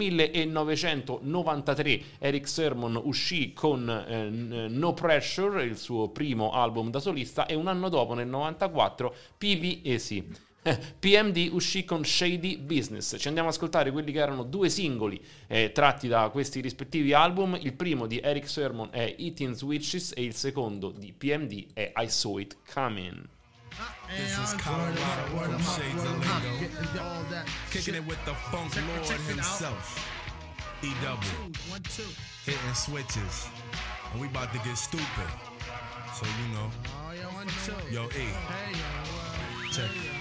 millenovecentonovantatré Erick Sermon uscì con eh, No Pressure, il suo primo album da solista, e un anno dopo, nel novantaquattro, P V A C. P M D uscì con Shady Business. Ci andiamo ad ascoltare quelli che erano due singoli eh, tratti da questi rispettivi album. Il primo di Erick Sermon è Eating Switches e il secondo di P M D è I Saw It Coming.
This is Colorado from Shades of Lingo, kicking it with the funk lord himself, E double, hitting switches, and we about to get stupid, so you know, yo E, check it.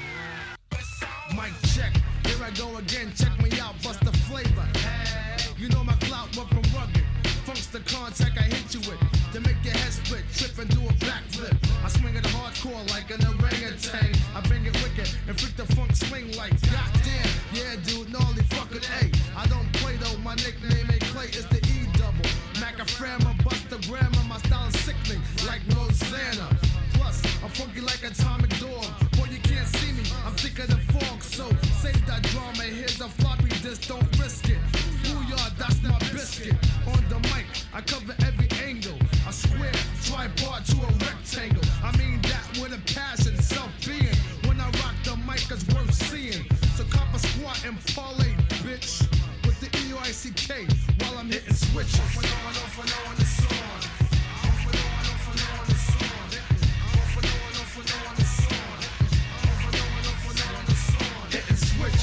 Mic check, here I go again, check me out, bust the flavor, hey, you know my clout went from rugged, funk's the contact I hit you with, to make your head split, trip and do a backflip, I swing it hardcore like an orangutan, I bring it wicked, and freak the funk swing like goddamn, yeah dude, gnarly fucking A, I don't play though, my nickname ain't Clay, it's the E double, Macaframa, bust the grammar, my style is sickening, like Rosanna, plus, I'm funky like Atomic Dog, boy you can't see me, I'm thicker than fog, so save that drama, here's a floppy disk, don't risk it, booyah, that's my biscuit, on the mic, I cover every angle, a square, tripod to a rectangle, I mean that with a passion, self-being, when I rock the mic it's worth seeing, so cop a squat and parlay, bitch, with the E I C K, while I'm hitting switches. Off and on, off and on, the song. Off and on, off and on, the song. Off and on, off and on, the song. Off and on, off and on, the song. Hitting switches.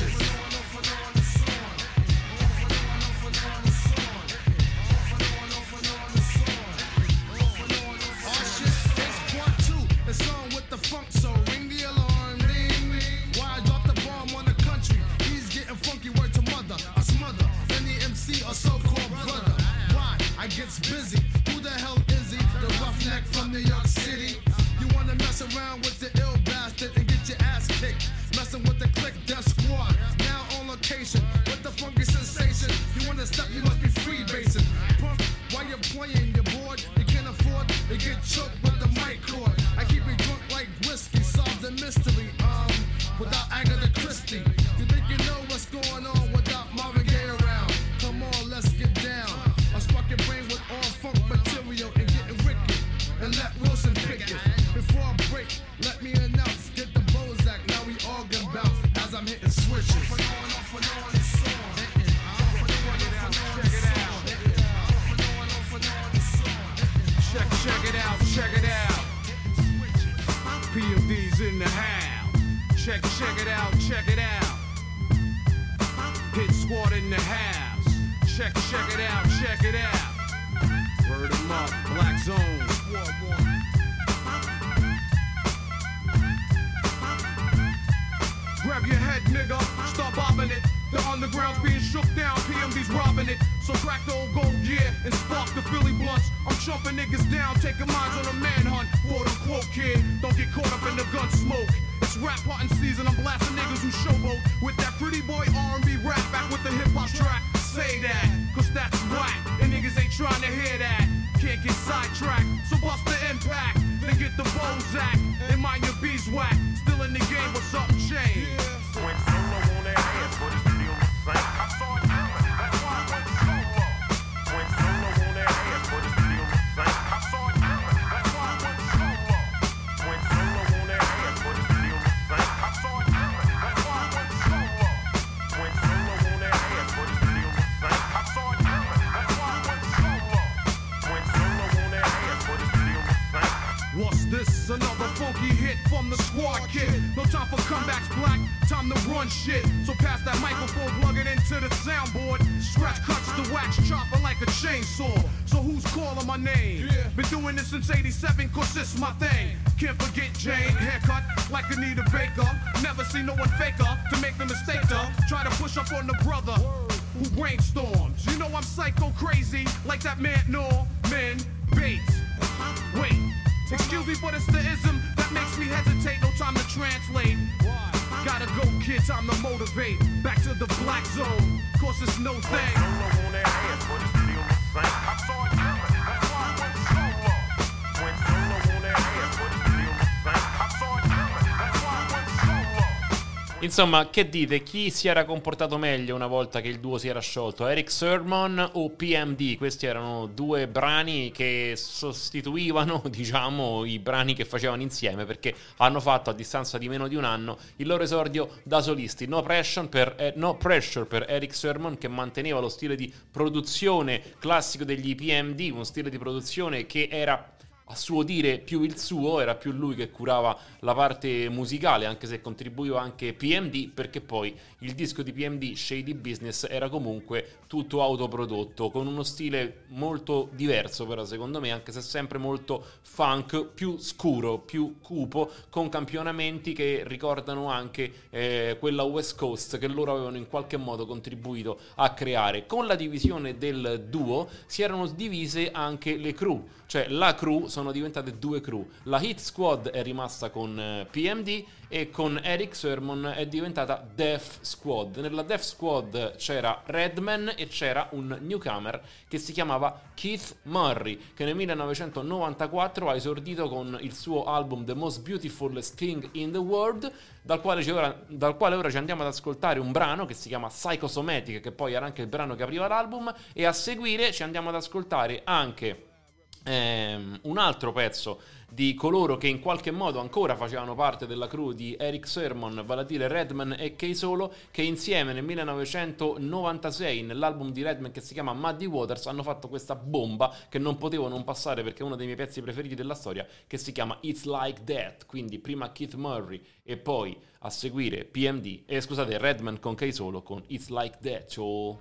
in the house. Check, check it out, check it out. Word 'em up, Black Zone. Grab your head, nigga, start bobbing it. The underground's being shook down, P M D's robbing it. So crack the old gold gear and spark the Philly blunts. I'm chumping niggas down, taking minds on a manhunt. Quote unquote, kid, don't get caught up in the gun smoke. It's rap hunting season, I'm blasting niggas who showboat with that pretty boy R and B rap back with the hip hop track. Say that, cause that's whack, and niggas ain't trying to hear that. Can't get sidetracked, so bust the impact. Then get the Bozak, and mind your beeswax. Still in the game, but something changed. Went solo on that ass, but it's still the same. I saw it coming, that's why I went solo. Went solo on that ass, but it's still the same. I saw it coming, that's why I went solo. Went solo on that ass, but it's still the same. I saw it coming, that's why I went solo. Went solo on that ass, but it's still the same. I saw it coming, that's why I went solo. Went solo on that ass, but it's still the same. What's this? Another funky hit from the squad kid. No time for comebacks, Black. Time to run shit. So pass that microphone, plug it into the soundboard. Scratch cuts the wax, chopper like a chainsaw. So who's calling my name? Yeah. Been doing this since eighty-seven, cause it's my thing. Can't forget Jane, haircut like Anita Baker. Never seen no one faker to make the mistake to try to push up on the brother who brainstorms. You know I'm psycho crazy, like that man Norman Bates. Wait. Excuse me, but it's the ism that makes me hesitate. No time to translate. Gotta go, kid, time to motivate. Back to the Black Zone, cause it's no thing. Solo on that ass, but it's still the same. I saw it coming, that's why I went solo. Went solo on that ass, but it's still the same. I saw it coming, that's why I went solo.
Insomma, che dite? Chi si era comportato meglio una volta che il duo si era sciolto? Erick Sermon o P M D? Questi erano due brani che sostituivano, diciamo, i brani che facevano insieme, perché hanno fatto a distanza di meno di un anno il loro esordio da solisti. No Pressure per, eh, no pressure per Erick Sermon, che manteneva lo stile di produzione classico degli P M D, uno stile di produzione che era, a suo dire, più il suo, era più lui che curava la parte musicale, anche se contribuiva anche P M D, perché poi il disco di P M D, Shady Business, era comunque tutto autoprodotto, con uno stile molto diverso però secondo me, anche se sempre molto funk, più scuro, più cupo, con campionamenti che ricordano anche eh, quella West Coast che loro avevano in qualche modo contribuito a creare. Con la divisione del duo si erano divise anche le crew, cioè la crew sono diventate due crew. La Hit Squad è rimasta con eh, P M D e con Erick Sermon è diventata Def Squad. Nella Def Squad c'era Redman e c'era un newcomer che si chiamava Keith Murray, che nel millenovecentonovantaquattro ha esordito con il suo album The Most Beautiful Thing in the World, dal quale, ora, dal quale ora ci andiamo ad ascoltare un brano che si chiama Psychosomatic, che poi era anche il brano che apriva l'album, e a seguire ci andiamo ad ascoltare anche ehm, un altro pezzo di coloro che in qualche modo ancora facevano parte della crew di Erick Sermon, vale a dire Redman e K-Solo, che insieme nel millenovecentonovantasei nell'album di Redman che si chiama Muddy Waters hanno fatto questa bomba che non potevo non passare perché è uno dei miei pezzi preferiti della storia, che si chiama It's Like That. Quindi prima Keith Murray e poi a seguire P M D, eh, scusate, Redman con K-Solo con It's Like That. Ciao.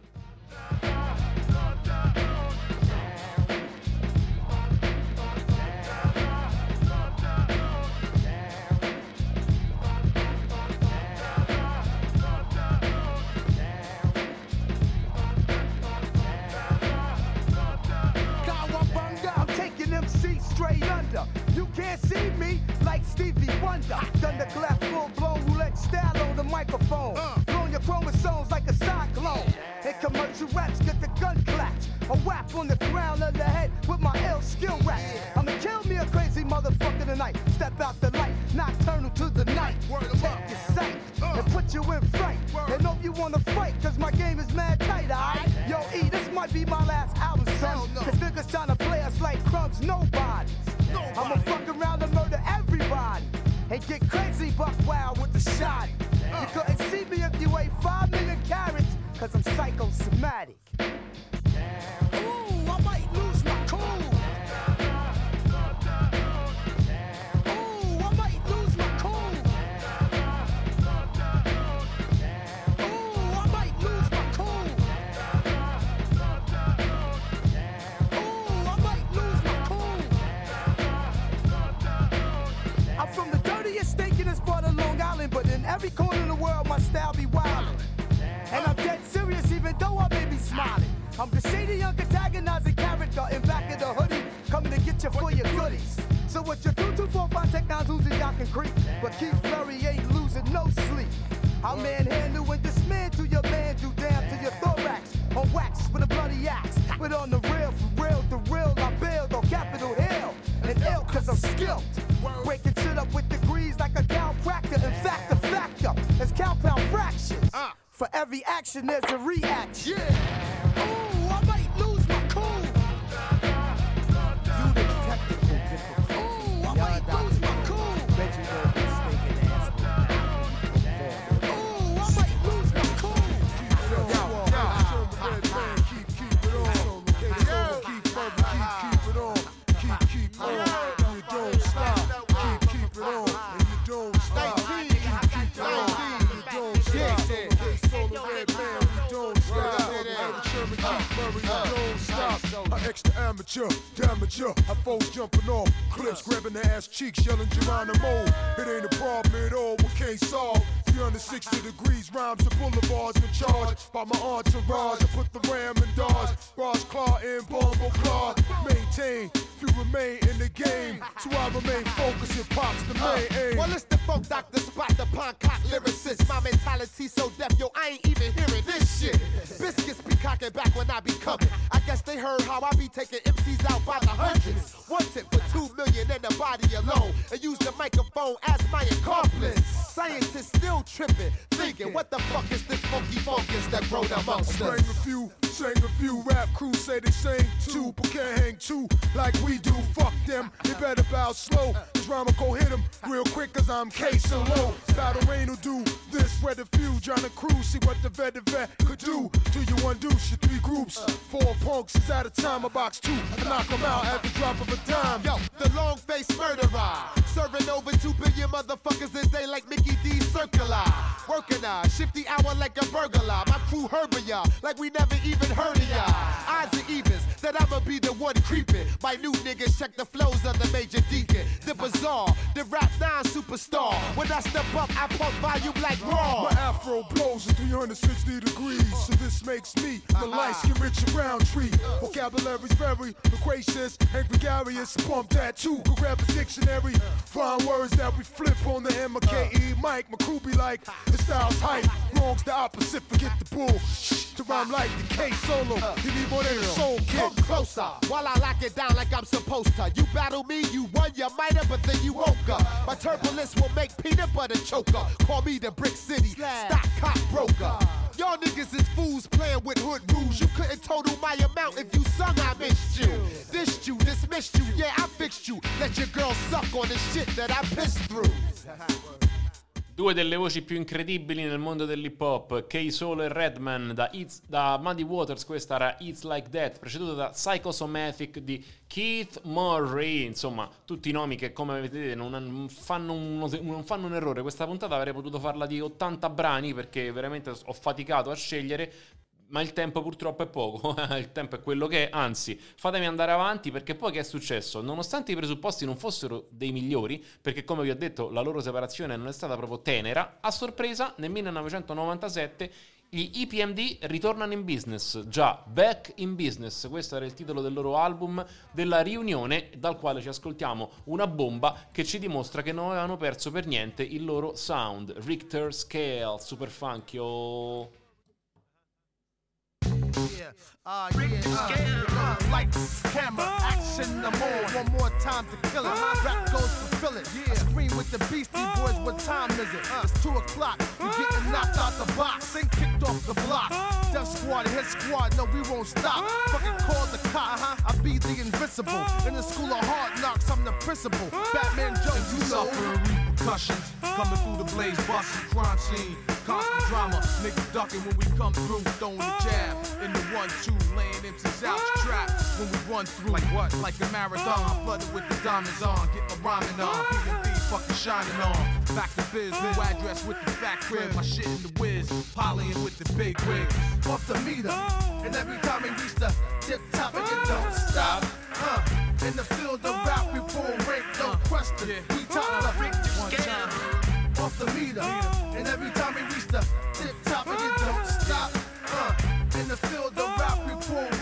Straight under, you can't see me like Stevie Wonder. Done the clap full blown roulette style on the microphone. Blowing your chromosomes like a cyclone. In commercial raps, get the gun clapped. A whap on the crown of the head with my ill skill rap. I'ma kill me a crazy motherfucker tonight. Step out the light, nocturnal to the night. Take your sight and put you in fright. And hope you wanna fight, cause my game is mad tight, alright? Yo, E, this might be my last album, son. Cause niggas tryna play us like crumbs, nobody. I'ma fuck around and murder everybody. And get crazy buck wild with the shot. You couldn't see me if you weigh five million carats, cause I'm psychosomatic. Ooh, I might lose my cool. Ooh, I might lose my cool. Ooh, I might lose my cool. I'm the shady young antagonizing character in back of the hoodie, coming to get you for your goodies. So what you do, two, four, five, take nine, losing y'all can creep. But Keith Murray ain't losing no sleep. I'll manhandle and dismantle your man, do down to your thorax. On wax with a bloody axe. But on the real, for real, the real, I build on Capitol Hill. And ill, cause I'm skilled. Breaking shit up with degrees like a chiropractor. In fact, the factor is compound fractions. For every action, there's a reaction. Yeah. Ooh, I might lose my cool. Due to technical difficulty. Ooh, I might lose my cool. Bet you know this stinking ass. Ooh, I might lose my cool. Yo, yo, yo. Keep, keep it on. Keep, keep it on. Keep, keep on. And you don't stop. Keep, keep it on. And you don't stop. Keep, keep it on. And you don't stop. Extra amateur, damager, I foes jumping off, clips grabbing the ass cheeks, yelling Geronimo. It ain't a problem at all, we can't solve. three hundred sixty degrees, rhymes and boulevards in charge. By my entourage, I put the ram in Dodge. Ross Claw and Bombo Claw. Maintain, if you remain in the game. So I remain focused and pops the main aim.
Well, it's the folk doctor spot, the Poncock lyricist. My mentality so deaf, yo, I ain't even hearing this shit. Biscuits be cocking back when I be coming. I guess they heard how I be taking M Cs out by the hundreds. One tip for two million in the body alone. And use the microphone as my accomplice. Scientists still tripping, thinking, what the fuck is this funky fungus that growed amongst us?
Bring a few, sing a few, rap crews say they sing too, but can't hang two like we do. Fuck them, they better bow slow. This rhyme will hit them real quick cause I'm casing low. Battle Rain will do this, where the few, John and Crew, see what the vet the vet could do. Do you undo your three groups? Four punks is at a time, a box two. I knock them out at the drop of a dime.
Yo, the long-faced murderer, serving over two billion motherfuckers a day like Mickey D. Circular. Working a shifty hour like a burglar. My crew herbia like we never even heard of ya. Odds and evens that I'ma be the one creeping. My new niggas check the flows of the Major Deacon. The bizarre, the rap nine superstar. When I step up, I pump volume like raw.
My afro blows at three hundred sixty degrees, so this makes me the light-skin Richard Roundtree. Vocabulary's very loquacious and gregarious. Pump that too, go grab a dictionary. Find words that we flip on the M K E mic. My crew be like, his style's hype. Wrong's the opposite, forget the bull. To rhyme like the K solo, you need more than a soul kid.
Come closer, while I lock it down like I'm supposed to. You battle me, you won, you might have, but then you woke up. My turbulence will make peanut butter choker. Call me the Brick City stock cop broker. Y'all niggas is fools playing with hood rules. You couldn't total my amount if you sung I missed you. Dissed you, dismissed you, yeah I fixed you. Let your girl suck on the shit that I pissed through.
Due delle voci più incredibili nel mondo dell'hip hop, K-Solo e Redman da, It's, da Muddy Waters. Questa era It's Like That, preceduta da Psychosomatic di Keith Murray. Insomma, tutti i nomi che, come vedete, non fanno, uno, non fanno un errore. Questa puntata avrei potuto farla di ottanta brani, perché veramente ho faticato a scegliere. Ma il tempo purtroppo è poco, il tempo è quello che è, anzi fatemi andare avanti, perché poi che è successo? Nonostante i presupposti non fossero dei migliori, perché come vi ho detto la loro separazione non è stata proprio tenera, a sorpresa nel millenovecentonovantasette gli E P M D ritornano in business, già Back in Business, questo era il titolo del loro album della riunione, dal quale ci ascoltiamo una bomba che ci dimostra che non avevano perso per niente il loro sound, Richter Scale, super funky. Oh.
Yeah, uh, yeah, uh, uh, lights, camera, action, I'm on. One more time to kill it. My rap goes to fill it. Yeah. I scream with the Beastie Boys, what time is it? Uh, it's two o'clock, you getting knocked out the box. Ain't kicked off the block. Death Squad, Hit Squad, no, we won't stop. Fucking call the cops, uh-huh. I be the invisible. In the school of hard knocks, I'm the principal. Batman Joe, you know.
Suffering repercussions, coming through the blaze, busting crime scene. Constant drama, niggas ducking when we come through, throwing the jab in the one two, laying M Cs out the trap when we run through. Like what? Like a marathon, flooded with the diamonds on, get my rhyming on, P M D fucking shining on. Back to biz, new address with the fat crib, my shit in the whiz, polying with the big wigs.
Off the meter, and every time we reach the tip top, and you don't stop. Huh? In the field of rap, we pull rank, no question. Yeah. We top the one time. Off the meter, and every time we reach the tip top, and you don't stop. Uh, in the field of rap, we pull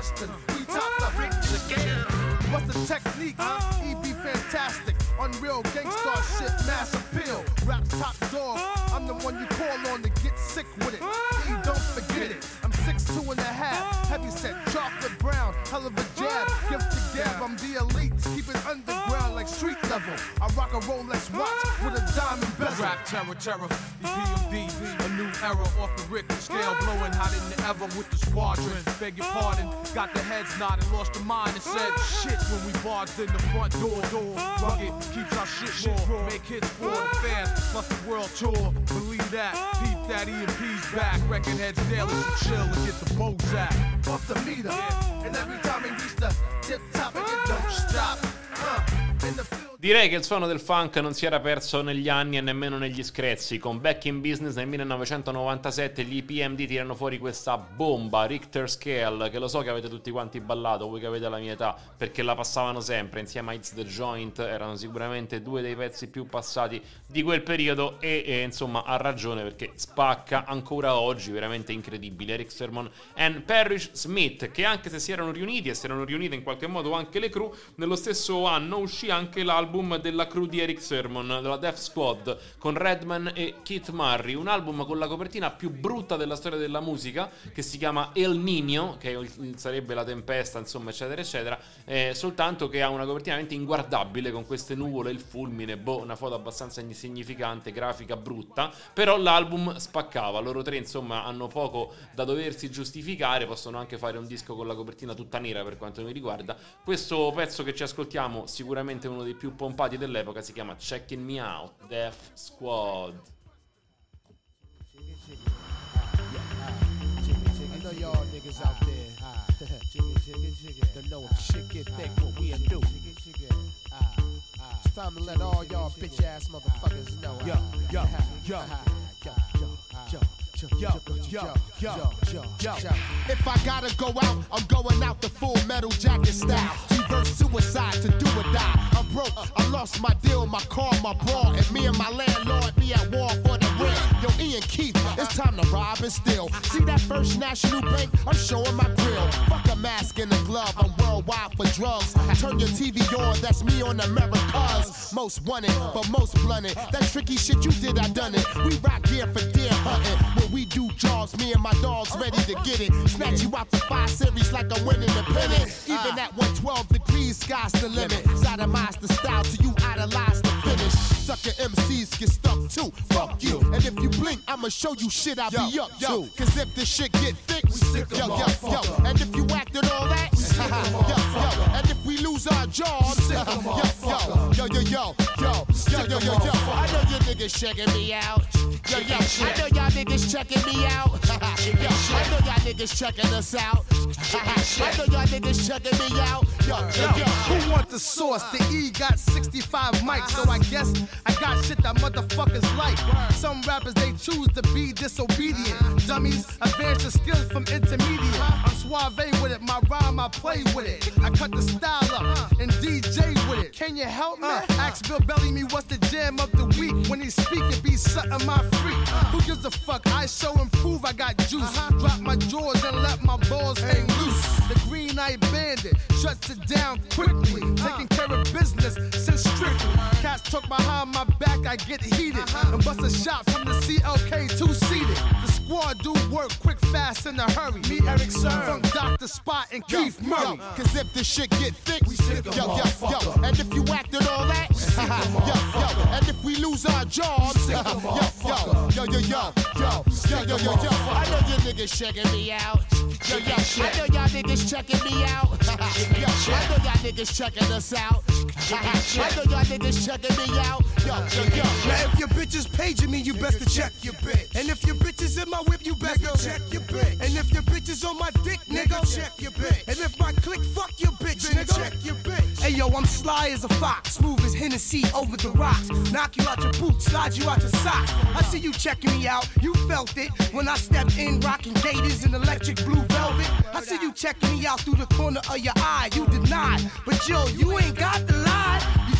Preston, we top the What's the technique? E B fantastic, unreal gangsta shit, mass appeal. Rap top dog, I'm the one you call on to get sick with it. E, don't forget it. I'm six two and a half, heavy set, chocolate brown, hell of a jab, gift to gab. I'm the elite, keep it underground like street level. I rock a Rolex watch with a diamond bezel.
Rap terror, terror, E P M D, a new era off the Richter scale, blowing hotter than ever with the squadron. Beg your pardon, got the heads nodded, lost the mind and said shit when we barged in the front door. door. Rugged, keeps our shit raw, make hits for the fans, plus the world tour. Believe that, peep that, E and P's back. Record heads daily, so chill and get the Bozak.
Off the meter, yeah. And every time we reach the tip top, and it don't stop. Uh, in the field.
Direi che il suono del funk non si era perso negli anni e nemmeno negli screzi. Con Back in Business nel millenovecentonovantasette gli I P M D tirano fuori questa bomba, Richter Scale, che lo so che avete tutti quanti ballato, voi che avete la mia età, perché la passavano sempre insieme a It's the Joint, erano sicuramente due dei pezzi più passati di quel periodo e, e insomma ha ragione perché spacca ancora oggi, veramente incredibile. Erick Sermon e Parrish Smith, che anche se si erano riuniti e si erano riunite in qualche modo anche le crew, nello stesso anno uscì anche l'album della crew di Erick Sermon, della Def Squad, con Redman e Keith Murray, un album con la copertina più brutta della storia della musica, che si chiama El Niño, che sarebbe la tempesta, insomma, eccetera eccetera, eh, soltanto che ha una copertina veramente inguardabile, con queste nuvole, il fulmine, boh, una foto abbastanza insignificante, grafica brutta, però l'album spaccava. Loro tre insomma hanno poco da doversi giustificare, possono anche fare un disco con la copertina tutta nera per quanto mi riguarda. Questo pezzo che ci ascoltiamo, sicuramente uno dei più pompati dell'epoca, si chiama Checking Me Out, Def Squad.
I know y'all niggas out there don't know if shit get thick what we do. It's time to let all y'all bitch ass motherfuckers know. Yo, yo, yo, yo, yo, yo, yo, yo, yo, yo. If I gotta go out, I'm going out the Full Metal Jacket style. Reverse suicide to do or die. I'm broke, I lost my deal, my car, my bra, and me and my landlord be at war for the rent. Yo, Ian Keith, it's time to rob and steal. See that First National Bank? I'm showing my grill. Fuck a mask and a glove, I'm worldwide for drugs. Turn your T V on, that's me on America's Most Wanted, but most blunted. That tricky shit you did, I done it. We rock gear for deer hunting. When we do jobs, me and my dogs ready to get it. Snatch you out the five series like I'm winning the pennant. Even at one twelve degrees, sky's the limit. Sodomize the style till you idolize the finish. Sucker M Cs get stuck too. Fuck you. And if you blink, I'ma show you shit I be up to. Cause if this shit get thick, we sick yo, yo, yo. And if you acted all that, yo, yo. And if we lose our jobs, yo, yo, yo, yo, yo, yo, yo, yo, yo, yo. I know you niggas checking me out. Yo, yo, I know y'all niggas checking me out. Yo, I know y'all niggas checking us out. I know y'all niggas checking me out. Yo, yo, yo.
Who want the sauce? The E got sixty-five mics, so I guess I got shit that motherfuckers like. Some rappers, they choose to be disobedient. Dummies, advance your skills from intermediate. I'm suave with it, my rhyme, I play with it. I cut the style up and D J with it. Can you help me? Ask Bill Bellamy what's the jam of the week. When he speak, it be something my freak. Who gives a fuck? I show and prove I got juice. Drop my drawers and let my balls hang loose. The Green Eye Bandit shuts it down quickly. Taking care of business since strictly. Cats talk behind my back, I get heated. And bust a shot from the C L K two-seated. The squad do work quick, fast, in a hurry. Me, Erick Sermon, from Doctor Spot and Keith Murray.
Cause if this shit get thick, we sick yo, yo, yo, yo. And if you acted all that, yo, yo. And if we lose our jobs, yo, yo, yo, yo, yo, yo, yo, yo, yo, yo. I know you niggas checking me out. Yo, yo, I know y'all niggas checking me out. Yo, I know y'all niggas checking us out. I know y'all niggas checking me out. Yo, yo, yo.
Now if your bitch is paging me, you best to check your bitch. And if your bitch is in my whip, you best to check your bitch. And if your bitch is on my dick, nigga, check your bitch. And if my click fuck your bitch, nigga, check your bitch.
Hey yo, I'm sly as a fox, smooth as Hennessy over the rocks. Knock you out your boots, slide you out your socks. I see you checking me out, you felt it when I stepped in, rocking gators and electric blue velvet. I see you checking me out through the corner of your eye, you denied, but yo, you ain't got the lie. You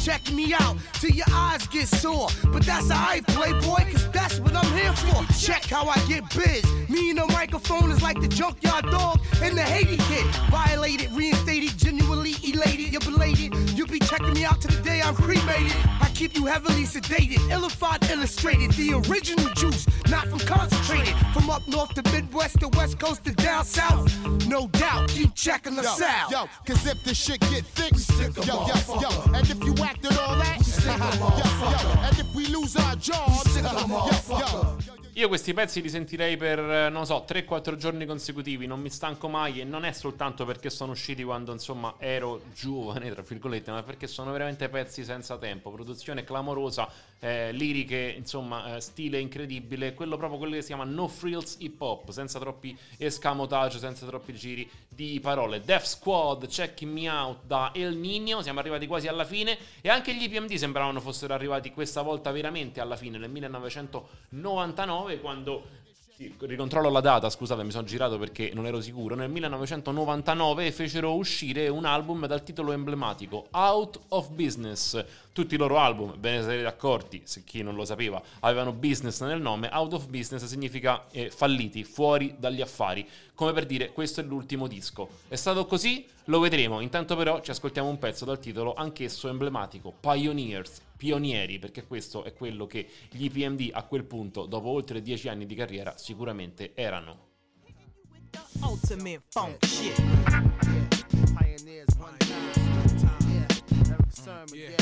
checking me out till your eyes get sore. But that's alright, playboy, cause that's what I'm here for. Check how I get biz. Me and the microphone is like the junkyard dog and the Haiti kid. Violated, reinstated, genuinely elated. You're belated. You'll be checking me out to the day I'm cremated. I keep you heavily sedated, illified, illustrated. The original juice, not from concentrated. From up north to Midwest to West Coast to down south. No doubt, keep checking us
yo,
out.
Yo, cause if the shit get thick, we stick em, yo, yo, yo. And if you acted all that, we stick em, yo, yo. And if we lose our jobs, stick em, yo, yo.
Io questi pezzi li sentirei per, non so, tre quattro giorni consecutivi, non mi stanco mai, e non è soltanto perché sono usciti quando, insomma, ero giovane, tra virgolette, ma perché sono veramente pezzi senza tempo, produzione clamorosa, eh, liriche, insomma, eh, stile incredibile, quello proprio quello che si chiama no frills hip hop, senza troppi escamotage, senza troppi giri di parole. Def Squad, Checking Me Out da El Nino, siamo arrivati quasi alla fine, e anche gli I P M D sembravano fossero arrivati questa volta veramente alla fine, nel millenovecentonovantanove, quando, sì, ricontrollo la data, scusate, mi sono girato perché non ero sicuro, nel millenovecentonovantanove fecero uscire un album dal titolo emblematico Out of Business. Tutti i loro album, ve ne sarete accorti, se chi non lo sapeva, avevano business nel nome. Out of Business significa eh, falliti, fuori dagli affari, come per dire questo è l'ultimo disco. È stato così? Lo vedremo. Intanto però ci ascoltiamo un pezzo dal titolo anch'esso emblematico, Pioneers, pionieri, perché questo è quello che gli I P M D a quel punto, dopo oltre dieci anni di carriera, sicuramente erano.
Ultimate funk shit.
Pioneers, one time. Yeah, Eric Sermon, yeah.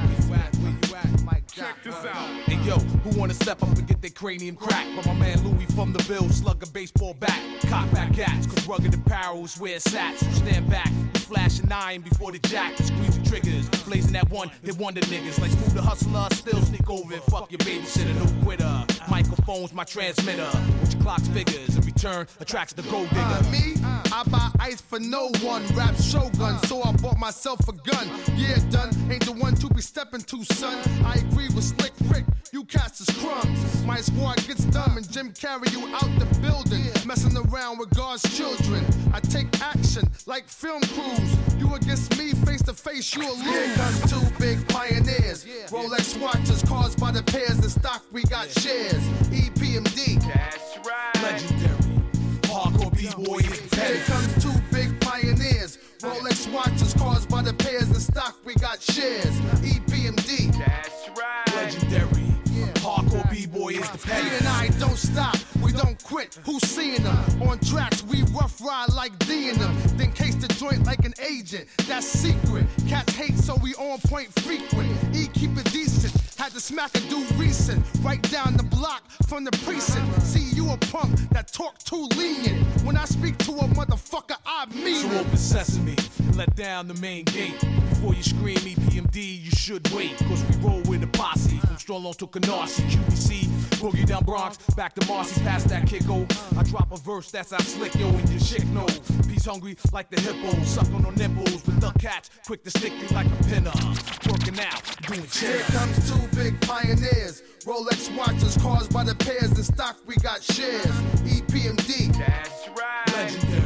Check this out. Hey yo, who wanna step up and get their cranium cracked? But my man Louis from the Bill slug a baseball bat. Cock back cats, cause rugged apparel is where it's at. So stand back, flash an iron before the jack, squeezing triggers, blazing that one, hit wonder niggas. Like Smooth the Hustler, still sneak over and fuck your babysitter, no quitter. Microphone's my transmitter, which clocks figures in return attracts the gold digger.
Uh, me, I buy ice for no one. Rap Shogun, so I bought myself a gun. Yeah, done, ain't the one to be stepping to, son. I agree with Slick Rick, you cast as crumbs. My squad gets dumb and Jim carry you out the building. Messing around with God's children. I take action like film crews. You against me, face to face, you a lose. Here comes two big pioneers. Rolex watches, cars by the pairs. The stock we got shares. E P M D.
That's right. Legendary. Hardcore B-boy is
Here comes two big pioneers. Rolex watches, cars by the pairs. The stock we got shares. E P M D.
That's right. Legendary. Hardcore B-boy is the petty.
He and I don't stop, we don't quit. Who's seeing them? On tracks, we rough ride like D in them. Then case the joint like an agent. That's secret. Cats hate, so we on point frequent. E keep it decent. Had to smack a dude recent. Right down the block from the precinct. See you a punk that talk too lenient. When I speak to a motherfucker, I mean
so
it.
open sesame and let down the main gate. Before you scream E P M D, you should wait. Cause we roll with a posse from Strollo to Canarsie, Q B C, Boogie down Bronx, back to Marcy, past that kicko. I drop a verse that's how slick, yo, and your chick know. Peace hungry like the hippo, sucking on nipples with the cats, quick to stick you like a pinner. Working out, doing shit.
Here comes two big pioneers. Rolex watches, cars by the pairs. The stock we got shares. E P M D.
That's right. Legendary.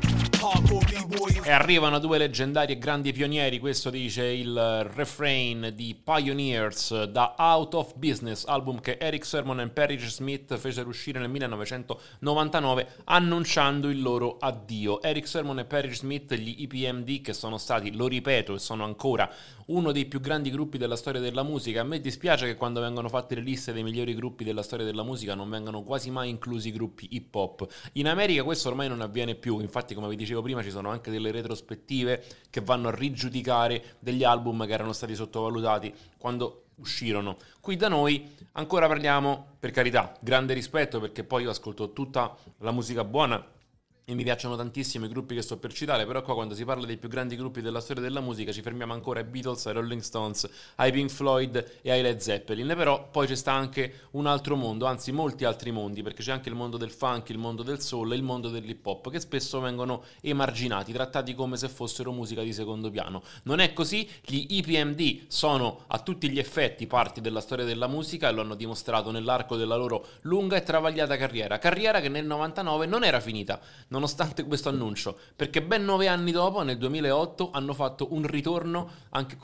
E arrivano due leggendari e grandi pionieri, questo dice il refrain di Pioneers da Out of Business, album che Erick Sermon e Parrish Smith fecero uscire nel millenovecentonovantanove annunciando il loro addio. Erick Sermon e Parrish Smith, gli E P M D, che sono stati, lo ripeto, e sono ancora uno dei più grandi gruppi della storia della musica. A me dispiace che quando vengono fatte le liste dei migliori gruppi della storia della musica non vengano quasi mai inclusi gruppi hip hop. In America questo ormai non avviene più, infatti come vi dicevo prima ci sono anche delle retrospettive che vanno a rigiudicare degli album che erano stati sottovalutati quando uscirono. Qui da noi ancora parliamo, per carità, grande rispetto, perché poi io ascolto tutta la musica buona e mi piacciono tantissimo i gruppi che sto per citare, però qua quando si parla dei più grandi gruppi della storia della musica ci fermiamo ancora ai Beatles, ai Rolling Stones, ai Pink Floyd e ai Led Zeppelin. Però poi ci sta anche un altro mondo, anzi molti altri mondi, perché c'è anche il mondo del funk, il mondo del soul e il mondo dell'hip hop, che spesso vengono emarginati, trattati come se fossero musica di secondo piano. Non è così, gli E P M D sono a tutti gli effetti parti della storia della musica e lo hanno dimostrato nell'arco della loro lunga e travagliata carriera, carriera che nel novantanove non era finita, nonostante questo annuncio, perché ben nove anni dopo, nel duemilaotto, hanno fatto un ritorno, anche qui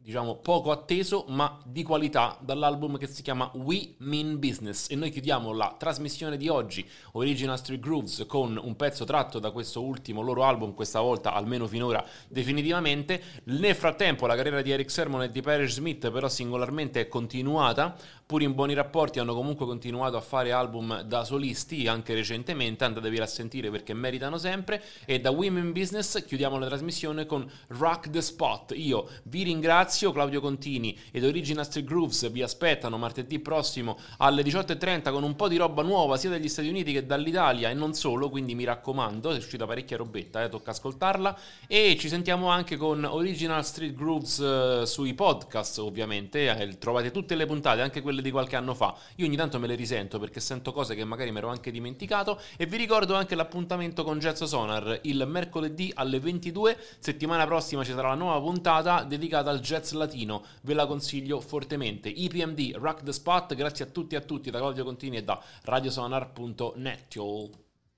diciamo poco atteso ma di qualità, dall'album che si chiama We Mean Business. E noi chiudiamo la trasmissione di oggi, Original Street Grooves, con un pezzo tratto da questo ultimo loro album, questa volta almeno finora definitivamente. Nel frattempo la carriera di Erick Sermon e di Parrish Smith però singolarmente è continuata, pur in buoni rapporti hanno comunque continuato a fare album da solisti anche recentemente, andatevi a sentire perché meritano sempre. E da We Mean Business chiudiamo la trasmissione con Rock the Spot. Io vi ringrazio, Claudio Contini ed Original Street Grooves vi aspettano martedì prossimo alle diciotto e trenta con un po' di roba nuova sia dagli Stati Uniti che dall'Italia e non solo, quindi mi raccomando, è uscita parecchia robetta, eh, tocca ascoltarla. E ci sentiamo anche con Original Street Grooves eh, sui podcast, ovviamente, eh, trovate tutte le puntate, anche quelle di qualche anno fa. Io ogni tanto me le risento perché sento cose che magari mi ero anche dimenticato. E vi ricordo anche l'appuntamento con Jazz Sonar il mercoledì alle ventidue. Settimana prossima ci sarà la nuova puntata dedicata al jazz latino, ve la consiglio fortemente. I P M D, Rock the Spot. Grazie a tutti e a tutti da Claudio Contini e da radiosonar punto net. Yo.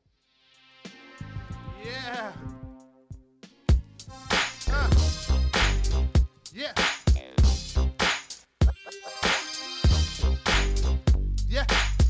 Yeah. Uh. Yeah. Yeah.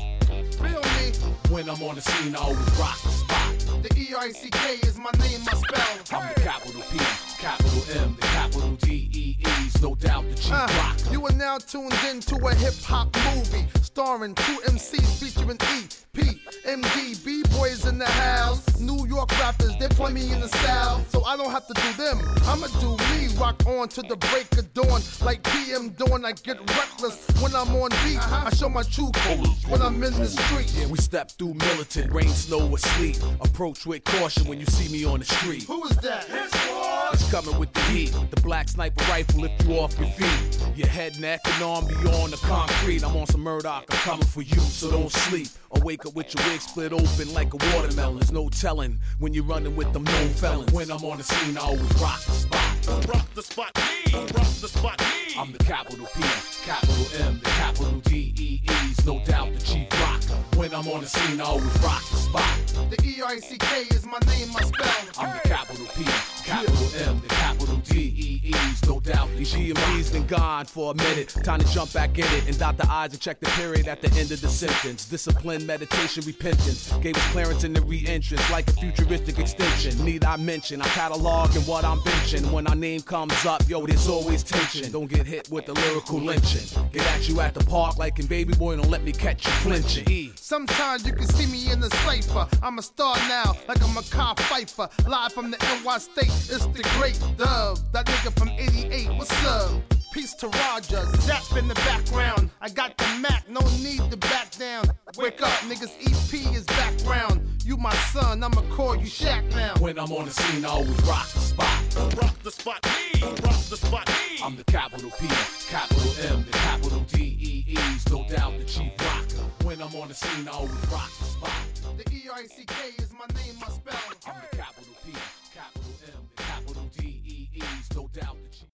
Feel me.
When I'm on the scene, I always rock the spot.
The E R C K is my name, my spell.
I'm the capital P, capital M, the capital D E E's, no doubt the G
uh,
rock.
You are now tuned into a hip hop movie starring two M Cs featuring E P M D, B-boys in the house. New York rappers, they play me in the South, so I don't have to do them. I'ma do me, rock on to the break of dawn, like P M doing. I get reckless when I'm on beat. Uh-huh. I show my true colors when I'm in the street.
Yeah, we step through militant, rain, snow, or sleet. Approach with caution when you see me on the street.
Who is that?
It's coming with the heat. The black sniper rifle lift you off your feet. Your head, neck, and arm beyond the concrete. I'm on some Murdoch, I'm coming for you, so don't sleep. Or wake up with your wig split open like a watermelon. There's no telling when you're running with them known felons. When I'm on the scene, I always rock the spot.
Rock the spot, me. Rock the spot, me.
I'm the capital P, capital M, the capital D E E's, no doubt the chief rock. When I'm on the scene, I always rock the spot.
The E R C K is my name, my spell.
I'm the capital P, capital M, the capital D E E's, no doubt the G M E's been gone for a minute. Time to jump back in it and dot the I's and check the period at the end of the sentence. Discipline, meditation, repentance gave us clearance in the re-entrance like a futuristic extension. Need I mention, I catalog and what I'm benching. When our name comes up, yo, there's always tension. Don't get hit with the lyrical lynching. Get at you at the park like in Baby Boy, don't let me catch you flinching. E.
Sometimes you can see me in the cypher. I'm a star now, like I'm a Makai Pfeiffer. Live from the N Y State, it's the great Dove. That nigga from eighty-eight, what's up? Peace to Roger, Zap in the background. I got the Mac, no need to back down. Wake up, niggas, E P is background. You my son, I'ma call you Shaq now.
When I'm on the scene, I always rock the spot.
Rock the spot, me. Rock the spot, me.
I'm the capital P, capital M, the capital D E E's, no doubt the chief rocker. When I'm on the scene, I always rock the spot.
The E R C K is my name, my spell.
I'm the capital P, capital M, the capital D E E's, no doubt the chief.